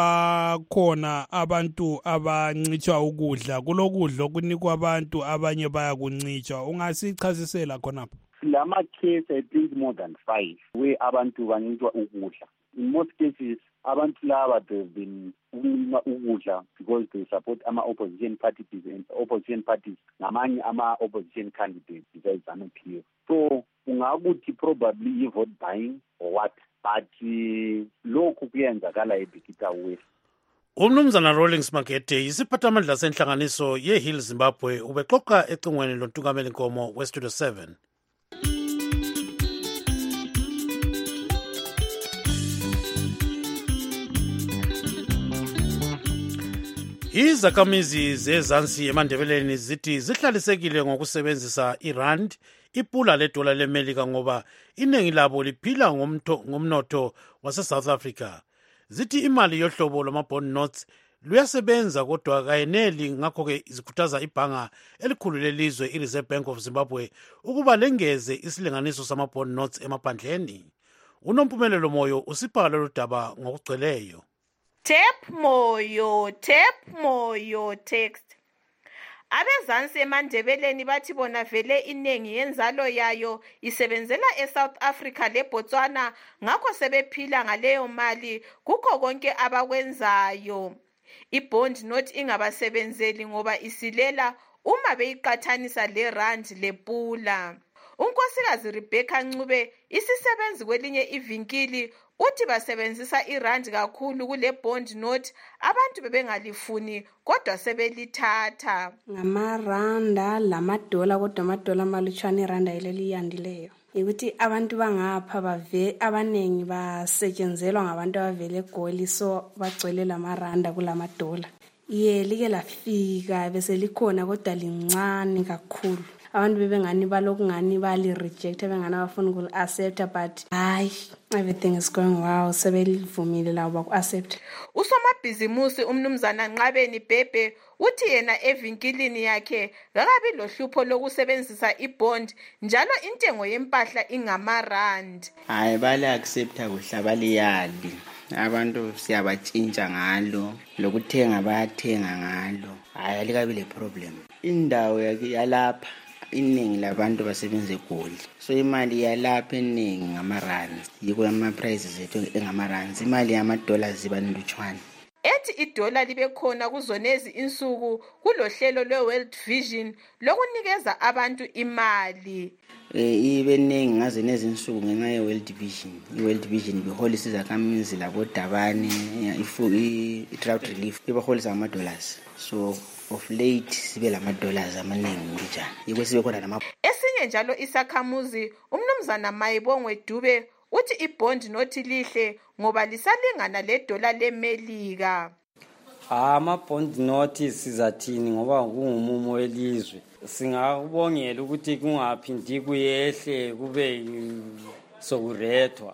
bakhona abantu abancitshwa ukudla kulokudla okunikwa abantu abanye bayakuncitshwa. Ungasichasisela khonapho? silama case I think more than five where abantu bancintwa ukudla. In most cases abantu laba they've been ukunquma ukudla because they support ama opposition parties and opposition parties namanye ama opposition candidates besides ZANU P F. So ungakuthi probably vote buying or what, but uh, lokhu kuyenzakala eBikita West. Umnumzana Rawlings Makete isiphathamandla senhlanganiso yeHill Zimbabwe ubexoxa ecingweni lontungameli Nkomo weStudio seven. Izakhamizi zezansi emandebeleni zithi zihlalisekile ngokusebenzisa irand ipula ledola leMelika ngoba iningi labo liphila ngomnotho wase-South Africa. Zithi imali yohlobo lwama-bond notes luyasebenza kodwa kayeneli, ngakho-ke zikhuthaza ibhanga elikhulu lelizwe i-Reserve Bank of Zimbabwe ukuba lengeze isilinganiso sama-bond notes emaphandleni. Unompumelelo Moyo usipha lolu daba ngokugcweleyo. Tap Moyo, Tap Moyo text. Abezansi emandebeleni bathi bona vele inengi yenzalo yayo isebenzela eSouth Africa leBotswana, ngakho sebephila ngaleyo mali kukho konke abakwenzayo. I-bond note ingabasebenzeli ngoba isilela uma beyiqathanisa le-rand lepula. Unkosikazi Rebecca Ncube isisebenzi kwelinye ivinkili uthi basebenzisa irand kakhulu kule bond note, abantu bebengalifuni kodwa sebelithatha. Ngamaranda lamadola kodwa amadola amalutshwane iranda ileli yandileyo. Ukuthi abantu bangapha bave abanengi basetshenzelwa ngabantu abavele eGoli, so bagcwele lamaranda kulamadola. Iye like lafika bese likhona kodwa lincane kakhulu. Abantu bebengani balokungani bali reject bengani abafuna ukul accept, but hayi everything is going well, sebelivumile labo ku accept. Usomabhizimusi umnumzana Nqabeni Bhebhe uthi yena evinkilini yakhe ngakabi lohlupho lokusebenzisa ibond, njalo intengo yempahla ingamarand. Hayi bale accepta kuhla baliyali. Abantu siyabatshintsha ngalo, lokuthenga bayathenga ngalo. Hayi alikabi le problem. Indawo yalapha iningi labantu basebenza eGoli, so imali yalapha eningi ngamarandi, yiko ama prices ethu engamarandi, imali yamadollars ziba nlutshwane. Ethi idola libe khona kuzonezi insuku kulohlelo lwe-World Vision lokunikeza abantu imali. Eh ibe ningi ngaze nezinsuku ngenxa ye-World Vision. I-World Vision beholisa izakhamizi labo Dabane, i-drought relief ibeholisa ngama-dollars. So of late sibe lama-dollars amaningi njani, yiko sibe khona nama. Esinye njalo isakhamuzi umnumzana Mayibongwe Dube uthi ibond nothi lihle ngoba lisalingana le dola leMelika. Ama bond note sizathini ngoba kungumumo welizwe. Singakubongela ukuthi kungaphindi kuyehle kube sokurethwa.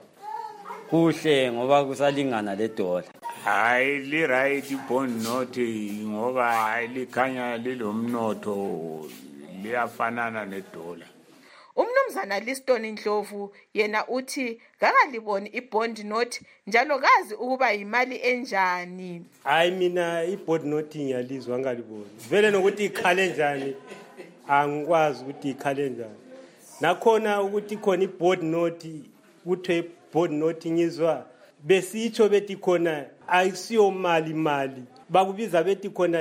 Kuhle ngoba kusalingana le dola. Hayi li right bond note ngoba hayi likhanya lilomnotho liyafanana nedola. Umnumzana Liston Ndlovu yena uthi kakaliboni ibond note njalo kazi ukuba imali enjani. Hayi mina ibond note ngiyalizwa ngaliboni. Vele nokuthi ikhale njani angikwazi ukuthi ikhale njani. Nakhona ukuthi khona ibond note kuthe bond note ngizwa besitsho bethi khona ayisiyo mali mali. Bakubiza bethi khona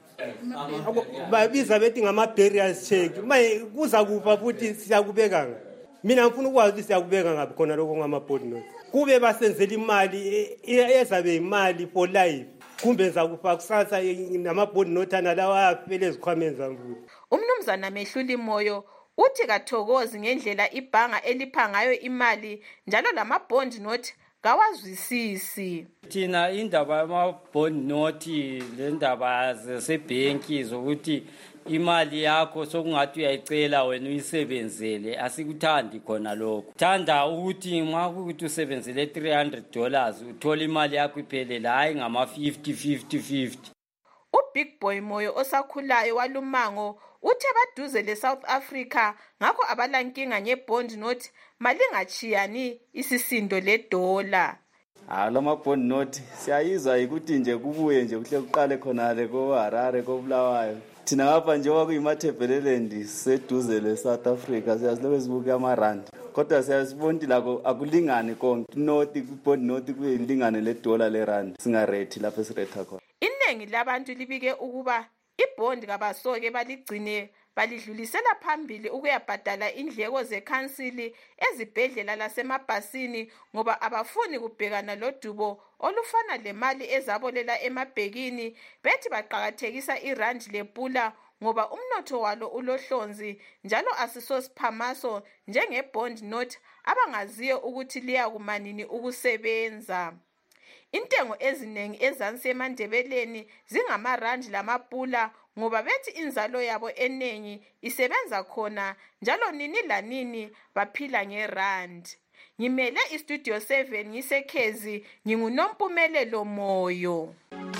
babiza bethi ngama-barriers check. Maye kuza kufa futhi siyakubeka nga. Mina ngifuna ukwazi ukuthi siyakubeka ngapi khona lokho ngama-bond note. Kube basenzela imali ezabe imali for life. Kumbe zakufa kusasa nama-bond note analawa afele ezikhwameni zambulo. Umnumzana Mehluli Moyo uthi kathokozi ngendlela ibhanga elipha ngayo imali njalo lama-bond note kawazwisisi. Thina indaba yama-bond note le ndaba zasebhenki zokuthi imali yakho sokungathi uyayicela wena uyisebenzele asikuthandi khona lokho. Thanda ukuthi uma ukuthi usebenzele three hundred dollars uthola imali yakho iphelele, hayi ngama fifty fifty fifty. uBig Boy Moyo osakhulayo walumango uthe baduze leSouth Africa ngakho abalankinga ngebond note malingachiyani isisindo ledola. Ah lo mabond note siyayizwa ukuthi nje kubuye nje kuhle kuqale khona le ko Harare ko Bulawayo thina ngapha njengoba kuyimathebheleland seduze le-South Africa siyasilokhu sibuke amarandi kodwa siyasibona ukuthi lakho akulingani konke noti kubond noti kuyilingane ledola lerandi singarethi lapho esiretha khona. Iningi labantu libike ukuba ibhondi kabasoke baligcine balidlulisela phambili ukuyabhadala indleko zekhansili ezibhedlela lasemabhasini ngoba abafuni kubhekana lodubo olufana lemali ezabolela emabhekini bethi baqhakathekisa irandi lepula ngoba umnotho walo ulohlonzi njalo asisosiphamaso njengebond note abangaziyo ukuthi liyakumanini ukusebenza. Intengo eziningi ezansi emandebeleni zingamarandi lamapula ngoba bethi inzalo yabo eningi isebenza khona njalo nini lanini baphila ngerandi. Ngimele istudio seven ngisekhezi nginguNompumelelo Moyo.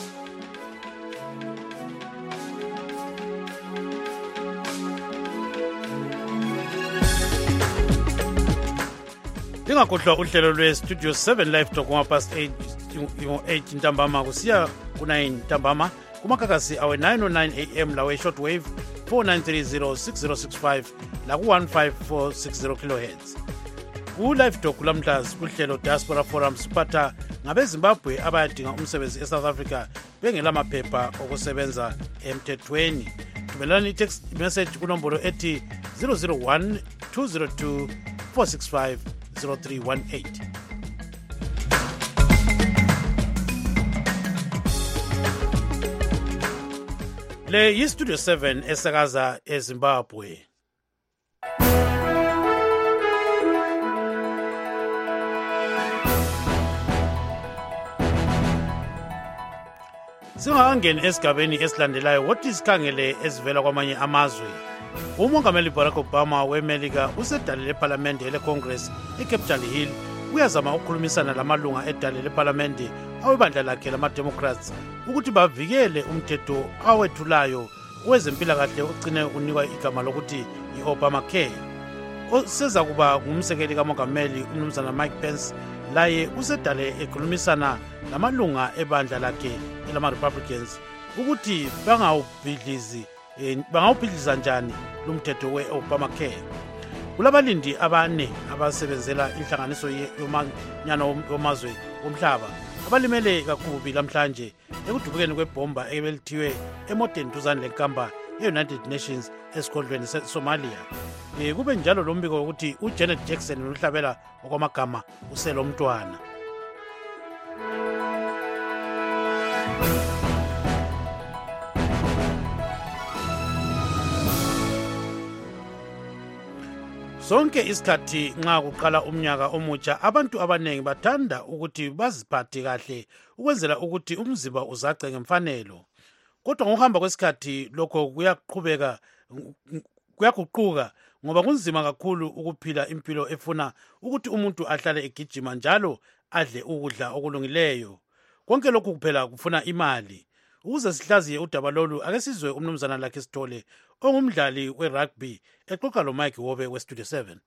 Lingakhohlwa uhlelo lwe-Studio seven Live Talk ngapast eight ntambama kusiya ku-nine ntambama kumakakasi awe nine oh nine a m lawe shortwave four nine three zero six zero six five la ku-one five four six zero kilohertz. Ku-Live Talk lamhla kuhlelo Diaspora Forum siphatha ngabezimbabwe abayadinga umsebenzi e-South Africa bengelamaphepha okusebenza emthethweni. Thumelani i-text message kunombolo ethi zero zero one two zero two four six five zero three one eight. Le yi-Studio seven esakaza eZimbabwe. Singakangeni esigabeni esilandelayo wothi sikhangele ezivela kwamanye amazwe. Umongameli Barack Obama weMelika usedale leParlamente eleCongress eCapitol Hill uyazama ukukhulumisana lamalunga edale leParlamente awebandla lakhe lama-Democrats ukuthi bavikele umthetho awethulayo wezempilakahle ogcine unikwa igama lokuthi i-Obamacare. Oseza kuba ngumsekeli kamongameli umnumzana Mike Pence laye usedale ekhulumisana lamalunga ebandla lakhe elama-Republicans ukuthi bangawubhidlizi bangawubhidliza njani lumthetho we-Obamacare. Kulabalindi abane abasebenzela inhlanganiso yomanyano wamazwe omhlaba abalimele kakubi lamhlanje ekudubukeni kwebhomba ebelithiwe emoteni duzane lenkamba e-United Nations esigodlweni seSomalia. E, kube njalo lombiko ukuthi uJanet Jackson uhlabela okwamagama uselo mntwana. Sonke isikhathi nxa kuqala umnyaka omutsha abantu abanengi bathanda ukuthi baziphathe kahle ukwenzela ukuthi umzimba uzace ngemfanelo. Kodwa ngokuhamba kwesikhathi lokho kuyaqhubeka kuyaguquka ngoba kunzima kakhulu ukuphila impilo efuna ukuthi umuntu ahlale egijima njalo adle ukudla okulungileyo. Konke lokhu kuphela kufuna imali. Ukuze sihlaziye udaba lolu ake sizwe umnumzana lakhe Sithole ongumdlali we-rugby exoxa lo Mike Wobe we-Studio seven.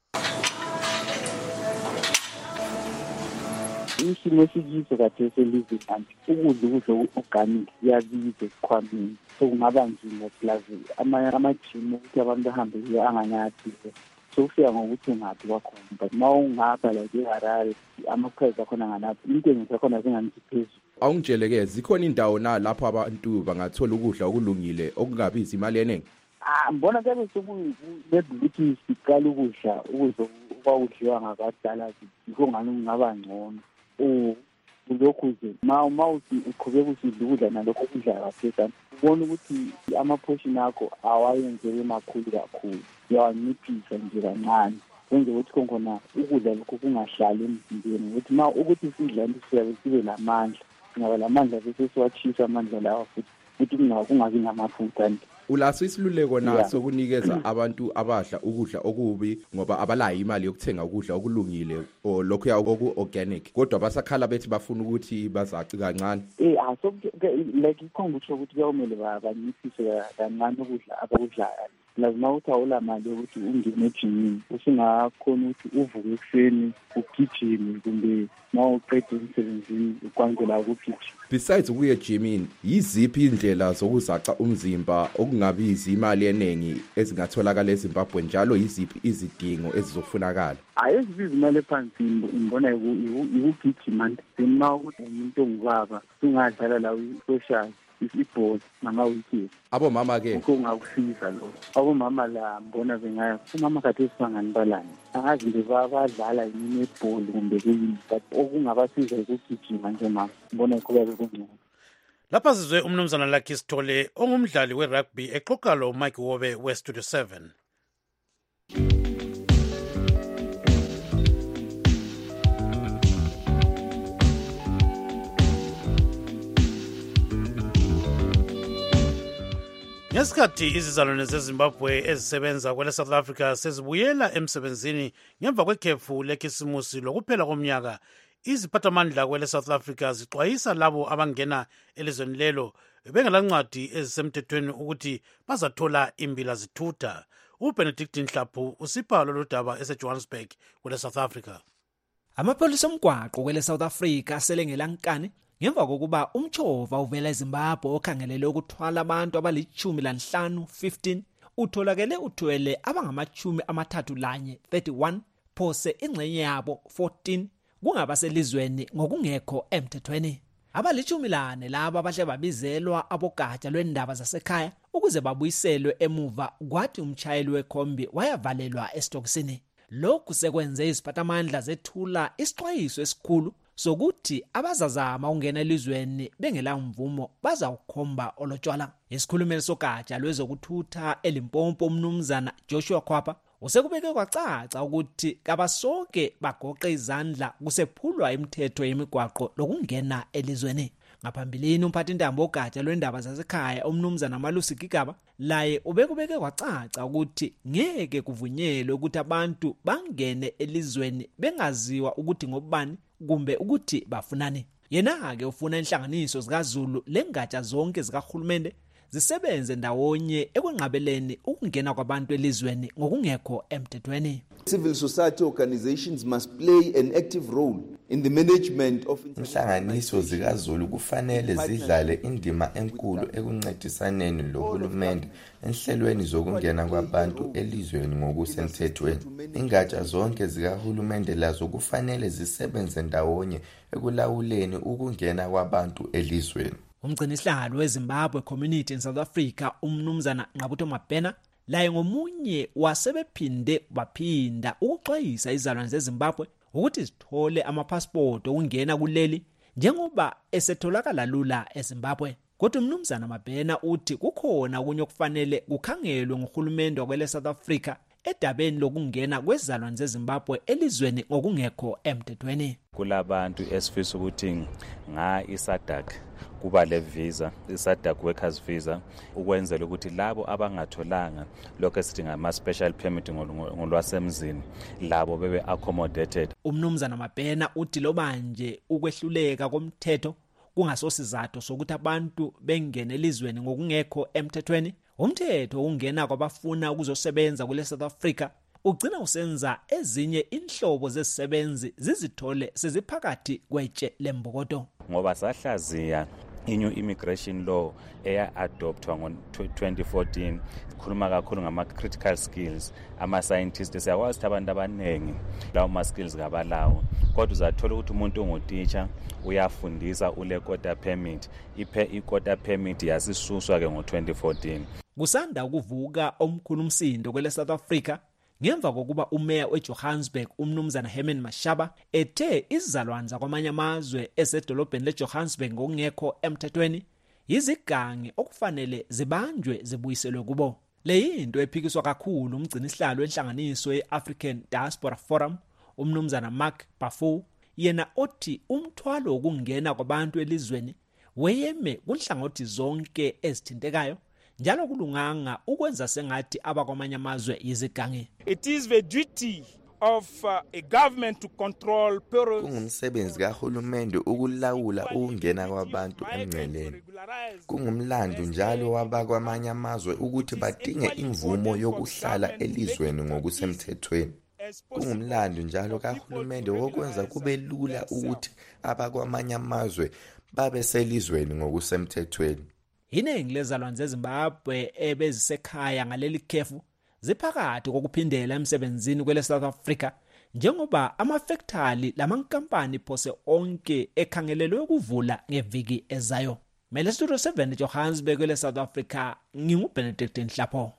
Isimo esikiso khathesi elizweni kanti ukudla ukudla oku-organic kuyabiza esikhwameni sokungaba nzima plazi amajimu ukuthi abantu bahambe anganyathile sokufika ngokuthi ungaphi kwakhona but ma ungapha like eHarare ama-price akhona nganaphi intengo zakhona zinganithi phezulu. Awungitsheleke zikhona indawo na lapho abantu bangathola ukudla okulungile okungabizi imali eningi? Ah mbona kabe sokuthi siqala ukudla ukuze kwakudliwa ngabadala yikho ngani kungaba ngcono. Oh lokhu nje ma uma uqhubeka usidla ukudla nalokho kudla kaphezulu ubona ukuthi ama-portion akho awayenzeke makhulu kakhulu yawanciphisa nje kancane wenze ukuthi khona ukudla lokho kungahlali emzimbeni ukuthi ma ukuthi sidla siyabe sibe lamandla ngaba lamandla bese siwachisa amandla lawa futhi ukuthi kungabi ngamafutha. Ulaso isiluleko naso kunikeza abantu abadla ukudla okubi ngoba abalayo imali yokuthenga ukudla okulungile o lokho oku-organic kodwa basakhala bethi bafuna ukuthi bazaci kancane. Eh aso like ikhomba ukuthi kuyomele banciphise kancane ukudla abakudlayo lazima ukuthi awula mali yokuthi ungene ejimini, usungakhona ukuthi uvuke ekuseni ugijime kumbe ma uqeda emsebenzini ukwanzela ukugijima. Besides ukuya ejimini, yiziphi indlela zokuzaca umzimba okungabizi imali eningi ezingatholakala eZimbabwe, njalo yiziphi izidingo ezizofunakala? Ayizibizi imali ephansi, ngibona ukugijima noma ukuthi umuntu ongubaba ungadlala la social isibhola nama-weekend. Abomama ke kungakusiza lo. Abomama la mbona bengaya umama kade esibangani balani angazi nje badlala i-netball kumbe kuyini, but okungabasiza ukugijima nje mama mbona kuba bekungcono. Lapha sizwe umnumzana Lucky Sithole ongumdlali we-rugby exoxa lo Mike Wobe we-Studio seven. Ngesikhathi izizalwane zeZimbabwe ezisebenza kwele South Africa sezibuyela emsebenzini ngemva kwekhefu lekhisimusi lokuphela komnyaka, iziphathamandla kwele South Africa zixwayisa labo abangena elizweni lelo bengelancwadi ezisemthethweni ukuthi bazathola imbila zithutha. uBenedict Nhlaphu usipha lolu daba eseJohannesburg kwele South Africa. Amapolisa omgwaqo kwele South Africa aselengelankani ngemva kokuba umtshova uvela eZimbabwe okhangelele ukuthwala abantu abalichumi lanhlanu fifteen utholakele uthwele abangamachumi amathathu lanye thirty-one phose ingxenye yabo fourteen kungabaselizweni ngokungekho emthethweni. Abalichumi lane laba bahle babizelwa abogatsha lwendaba zasekhaya ukuze babuyiselwe emuva, kwathi umchayeli wekhombi wayavalelwa esitokisini. Lokhu sekwenze iziphathamandla zethula isixwayiso esikhulu sokuthi abazazama ungena elizweni bengela mvumo bazawukhomba olotshwala. Isikhulumeli sogatsha lwezokuthutha eLimpopo umnumzana Joshua Khwapa usekubeke kwacaca ukuthi kabasonke bagoqe izandla kusephulwa imithetho yemigwaqo lokungena elizweni. Ngaphambilini umphathintambo ogatsha lwendaba zasekhaya umnumzana Malusi Gigaba laye ubekubeke kwacaca ukuthi ngeke kuvunyelwe ukuthi abantu bangene elizweni bengaziwa ukuthi ngobani kumbe ukuthi bafunani. Yena-ke ufuna inhlanganiso zikaZulu lengatsha zonke zikahulumende zisebenze ndawonye ekwenqabeleni ukungena kwabantu elizweni ngokungekho emthethweni. Civil society organizations must play an active role in the management of inhlanganiso zikaZulu kufanele zidlale indima enkulu ekuncedisaneni lohulumende enhlelweni zokungena kwabantu elizweni ngokusemthethweni. Ingatsha zonke zikahulumende lazo kufanele zisebenze ndawonye ekulawuleni ukungena kwabantu elizweni. Umgcinisihlalo weZimbabwe Community in South Africa umnumzana Nqabutho Mabhena laye ngomunye wasebephinde baphinda ukuxwayisa izalwane zeZimbabwe ukuthi zithole amapassport okungena kuleli njengoba esetholakala lula eZimbabwe. Kodwa umnumzana Mabhena uthi kukhona okunye okufanele kukhangelwe ngohulumende wakwele South Africa edabeni lokungena kwezalwane zeZimbabwe elizweni ngokungekho emthethweni. Kulabantu esifisa ukuthi nga iSADC kuba le visa, iSADC workers visa, ukwenzela ukuthi labo abangatholanga lokho esithi ngama special permit ngolwasemzini labo bebe accommodated. Umnumzana Mabhena uthi lo manje ukwehluleka komthetho kungasosizathu sokuthi abantu bengene elizweni ngokungekho emthethweni. Umthetho ungena kwabafuna ukuzosebenza kule South Africa ugcina usenza ezinye inhlobo zezisebenzi zizithole seziphakathi kwetshe lembokodo. Ngoba sahlaziya inew immigration law eya adoptwa ngo twenty fourteen khuluma kakhulu ngama critical skills, ama scientists siyakwazi abantu abanengi lawo ma skills ngabalawo, kodwa uzathola ukuthi umuntu ongoteacher uyafundisa ule quota permit, iphe iquota permit yasisuswa ke ngo twenty fourteen. Kusanda ukuvuka omkhulu umsindo kwele South Africa ngemva kokuba umeya weJohannesburg umnumzana Herman Mashaba ethe izizalwane zakwamanye amazwe esedolobheni leJohannesburg ngokungekho emthethweni yizigange okufanele zibanjwe zibuyiselwe kubo. Le yinto ephikiswa kakhulu umgcinisihlalo wenhlanganiso yeAfrican Diaspora Forum umnumzana Mark Bafu, yena othi umthwalo wokungena kwabantu elizweni weyeme kunhlangothi zonke ezithintekayo njalo kulunganga ukwenza sengathi abakwamanye amazwe yizigange. It is the duty of uh, a government to control perils. Kungumsebenzi kahulumende ukulawula ukungena kwabantu emngceleni. Kungumlando njalo wabakwamanye amazwe ukuthi badinge imvumo yokuhlala elizweni ngokusemthethweni. Kungumlando njalo kahulumende wokwenza kube lula ukuthi abakwamanye amazwe babe selizweni ngokusemthethweni. Iningi lezalwane zeZimbabwe ebezisekhaya ngaleli khefu ziphakathi kokuphindela emsebenzini kwele South Africa njengoba amafactory lamankampani phose onke ekhangelelwe ukuvula ngeviki ezayo. Mele Studio seven Johannesburg kwele South Africa, nginguBenedict Nhlapho.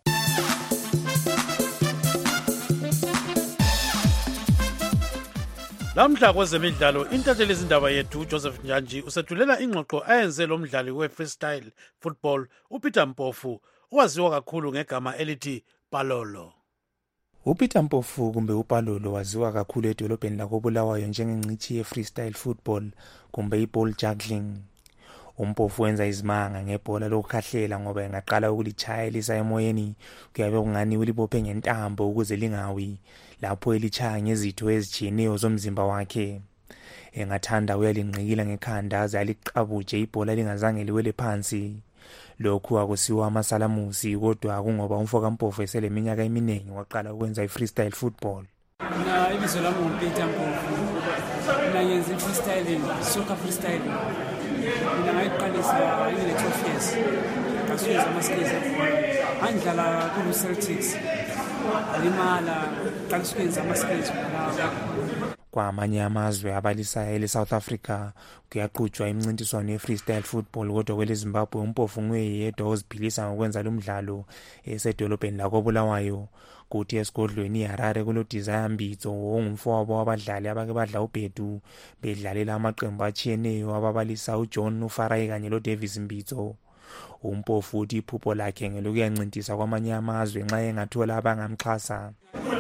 Lamhla kwezemidlalo intatheli izindaba yethu Joseph Njanji usethulela ingxoxo ayenze lo mdlali we-freestyle football uPeter Mpofu owaziwa kakhulu ngegama elithi Palolo. uPeter Mpofu kumbe uPalolo waziwa kakhulu edolobheni lakoBulawayo njengengcithi ye-freestyle football kumbe i-ball juggling. uMpofu wenza izimanga ngebhola lokukhahlela ngoba engaqala ukulichayelisa emoyeni kuyabe kungani ulibophe ngentambo ukuze lingawi lapho elichaya ngezitho ezijiyeneyo zomzimba wakhe. Engathanda uyalinqikila ngekhanda aze aliqabuje ibhola lingazange liwele phansi. Lokhu akusiwa amasalamusi kodwa kungoba umfoka Mpofu eseleminyaka eminingi waqala ukwenza i-freestyle football. Na ibizo lami nguPeter Mpofu. Mina ngenza i-freestyle, soccer freestyle. Mina ngayiqalisa ngine-twelve years. Ngasuyenza ama-skills ebhola. Angidlala ku-Celtics. Alimala, qalisa ukwenza ama-skills khona. Kwamanye amazwe abalisayo ele-South Africa kuyaqhutshwa imncintiswano ye-freestyle football kodwa kwele Zimbabwe uMpofu nguyedwa oziphilisa ngokwenza lo mdlalo esedolobheni lakoBulawayo. Kuthi esigodlweni iHarare kulo Desire Mbitso ongumfowabo wabadlali abake badla uBhedu bedlalela amaqembu achiyeneyo ababalisa uJohn uFarai kanye lo Davis Mbitso. uMpofu uthi iphupho lakhe ngelokuyancintisa kwamanye amazwe nxa engathola abangamxhasa.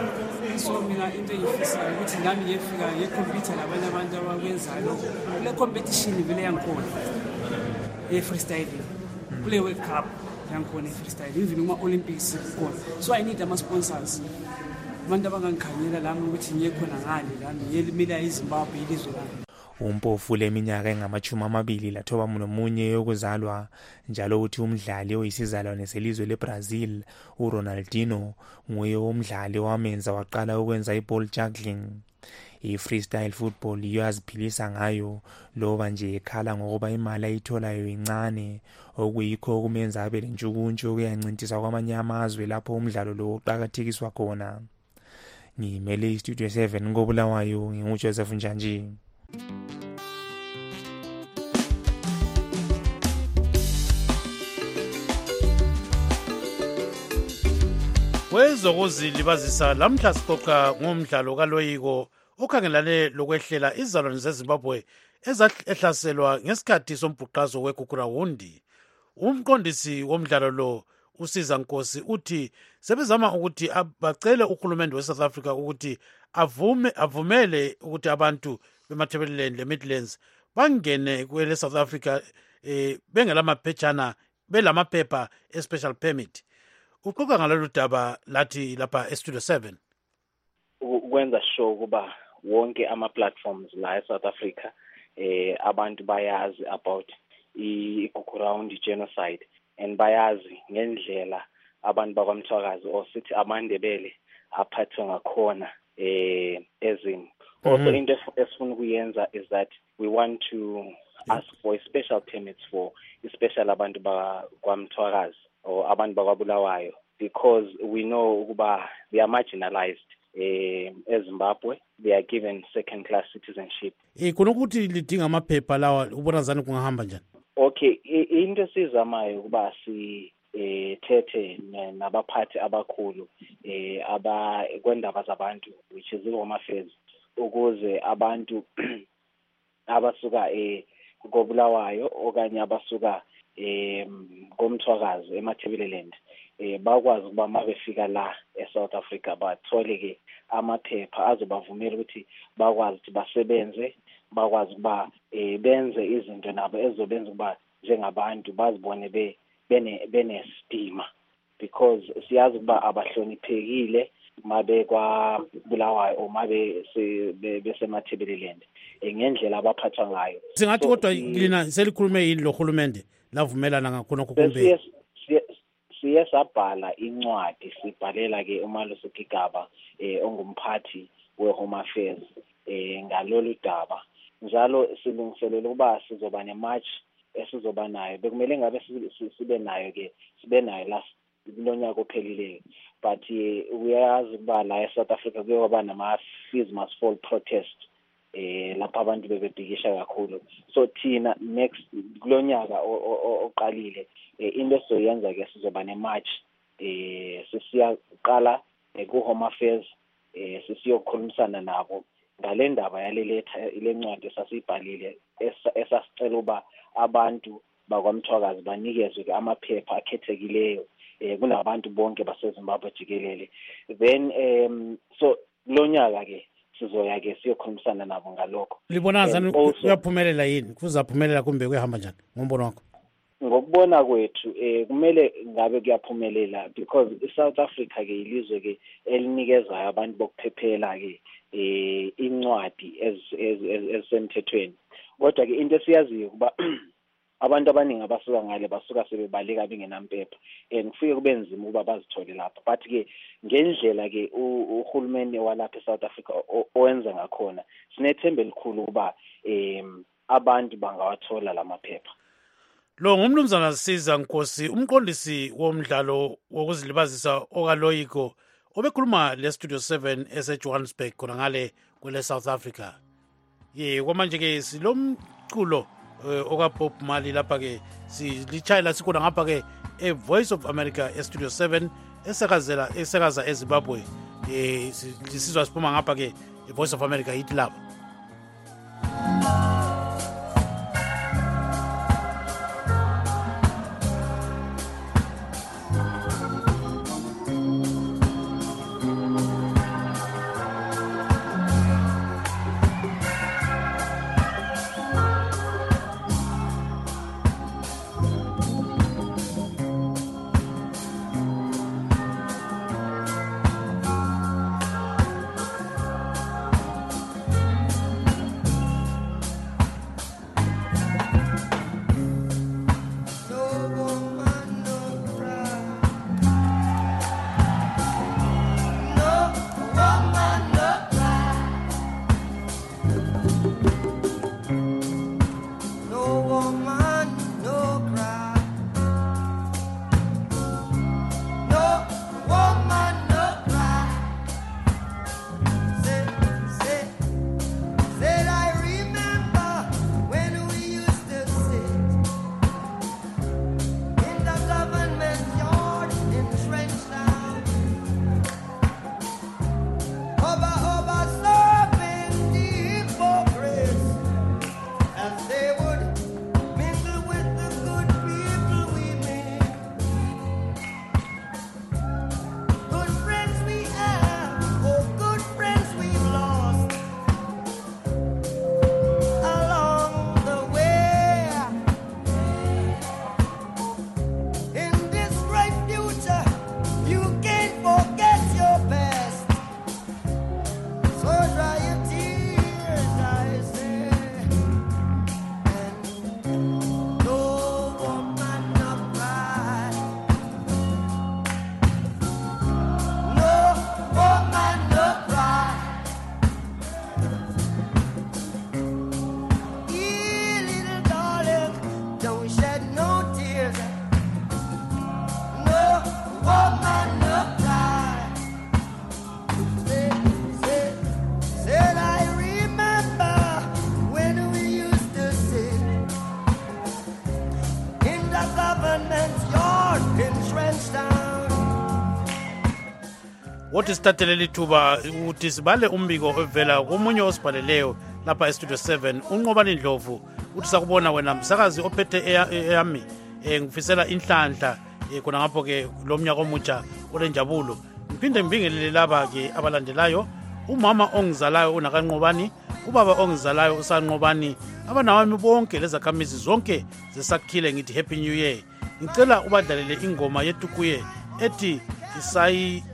So mina into engifisayo ukuthi nami ngiyefika ngekhompyutha labanye abantu abakwenzayo le competition vele yangikhona ye-freestyle kule World Cup yangikhona ye-freestyle even kuma-Olympics kukhona. So I need ama-sponsors, abantu abangangikhanyela lami ukuthi ngiye khona ngale lami ngiyelimela iZimbabwe ilizwe lami. uMpofu leminyaka engamachumi amabili lathoba nomunye yokuzalwa njalo uthi umdlali oyisizalwane selizwe leBrazil uRonaldinho nguye umdlali wamenza waqala ukwenza i-ball juggling. I-freestyle football iyaziphilisa ngayo loba nje ekhala ngokuba imali ayitholayo incane okuyikho okumenza abe lentshukuntshu ukuyancintisa kwamanye amazwe lapho umdlalo lo uqhakathekiswa khona. Ngimele iStudio seven koBulawayo, nginguJoseph Njanji. Kwezokuzilibazisa lamhla sixoxa ngomdlalo kaloyiko okhangelane lokwehlela izalwane zeZimbabwe ezahlaselwa ngesikhathi sombhuqazo weGugurawundi. Umqondisi womdlalo lo uSiza Nkosi uthi sebezama ukuthi bacele uhulumende weSouth Africa ukuthi avume avumele ukuthi abantu bemathebeleni leMidlands bangene kwele South Africa eh bengelamaphetshana belamaphepha e-special permit. Uxoxa ngalolu daba lathi lapha eStudio seven. Ukwenza sure kuba wonke ama-platforms la eSouth Africa eh abantu bayazi about i-Gugurawundi genocide and bayazi ngendlela abantu bakwamthwakazi or sithi amandebele aphathwe ngakhona eh ezini. Also into esifuna ukuyenza is that we want to ask for a special permits for especially abantu bakwamthwakazi or abantu bakwabulawayo because we know ukuba they are marginalized eh eZimbabwe. They are given second class citizenship. Eh kunokuthi lidinga amaphepha lawa ubona zani kungahamba njani? Okay, into sizamayo ukuba si eh thethe nabaphathi abakhulu eh aba kwendaba zabantu which is Home Affairs ukuze abantu abasuka eh koBulawayo okanye abasuka eh komthwakazi eMathebeleland eh bakwazi ukuba mabefika la eSouth Africa bathole ke amaphepha azobavumela ukuthi bakwazi ukuthi basebenze, bakwazi ukuba eh benze izinto nabo ezobenza ukuba njengabantu bazibone be bene benesidima because siyazi ukuba abahloniphekile mabe kwa Bulawayo o mabe besemathebeleland ngendlela abaphathwa ngayo. Singathi kodwa lina selikhulume yini lo hulumende lavumelana ngakhona kumbe siye sabhala incwadi sibhalela ke uMalusi Gigaba eh ongumphathi we-Home Affairs eh ngalolu daba njalo silungiselela ukuba sizoba nemarch esizoba nayo bekumele ngabe sibe nayo ke sibe nayo last lonyaka ophelile but uyazi ukuba la eSouth Africa kuyoba nama fees must fall protest eh lapha abantu bebebhikisha kakhulu so thina next kulonyaka oqalile into esizoyenza ke sizoba nemarch eh sisiyaqala ku-Home Affairs eh sisiyokhulumisana nabo ngale ndaba yaleletha ile ncwadi esasibhalile esasicela uba abantu bakwamthwakazi banikezwe ke amaphepha akhethekileyo eh kunabantu bonke baseZimbabwe jikelele then um so lonyaka ke sizoya ke siyokhulumisana nabo ngalokho. Libona ngani kuyaphumelela yini kuzaphumelela kumbe kuyahamba njani ngombono wakho? Ngokubona kwethu eh kumele ngabe kuyaphumelela because iSouth Africa ke ilizwe ke elinikezayo abantu bokuphephela ke eh incwadi ezisemthethweni kodwa ke into esiyaziyo ukuba abantu abaningi abasuka ngale basuka sebebaleka bengenampepha eh ngifike kube nzima ukuba bazithole lapha but ke ngendlela ke uhulumeni walapha eSouth Africa owenza ngakhona sinethemba elikhulu ukuba eh abantu bangawathola lamaphepha. Lo ngumnumzana Siza Nkosi umqondisi womdlalo wokuzilibazisa okaloyiko obekhuluma le Studio seven eseJohannesburg khona ngale kwele South Africa. Ye kwamanje ke silomculo oka Bob Marley lapha ke silichayela sikhona ngapha ke e Voice of America e Studio seven esakazela esakaza eZimbabwe eh sisizwa siphuma ngapha ke e Voice of America hit love. Wothi sithathele lithuba ukuthi sibale umbiko ovela komunye osibhaleleyo lapha eStudio seven unqobani Ndlovu uthi sakubona wena msakazi ophethe eyami ngifisela inhlanhla khona ngapho ke lo mnyaka omutsha olenjabulo ngiphinde ngibingelele laba ke abalandelayo umama ongizalayo unakanqobani ubaba ongizalayo usanqobani abanawami bonke lezakhamizi zonke zesakhile ngithi happy new year ngicela ubadlalele ingoma yetukuye ethi isayi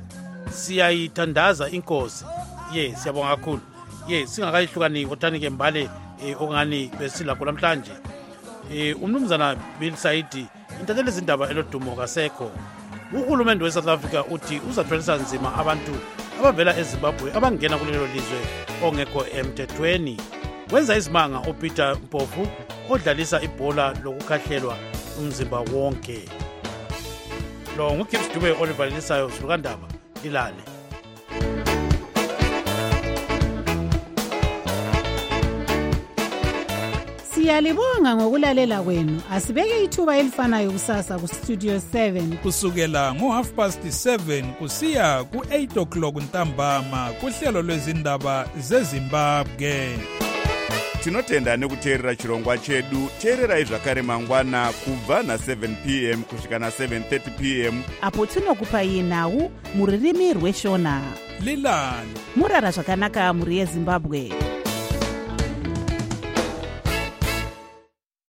siyayithandaza inkosi. Ye siyabonga kakhulu. Ye singakayihlukani kodwa ke mbale okungani besilakho namhlanje. Eh umnumzana Bill Saidi intatheli izindaba elodumo kasekho. Uhulumende weSouth Africa uthi uzathwalisa nzima abantu abavela eZimbabwe abangena kulelo lizwe ongekho emthethweni. Wenza izimanga uPeter Mpofu odlalisa ibhola lokukhahlelwa umzimba wonke. Lo nguKips Dube Oliver Lisayo Sulukandaba ilale. Siyalibonga ngokulalela kwenu. Asibeke ithuba elifanayo kusasa ku Studio seven kusukela ngo half past seven kusiya ku eight o'clock ntambama kuhlelo lwezindaba zeZimbabwe. Tinotenda nekuteerera chirongwa chedu. Teererai zvakare mangwana kubva na seven p m kusvika na seven thirty p m apo tinokupai nhau muririmi rweshona. Lilani murara zvakanaka muri yeZimbabwe.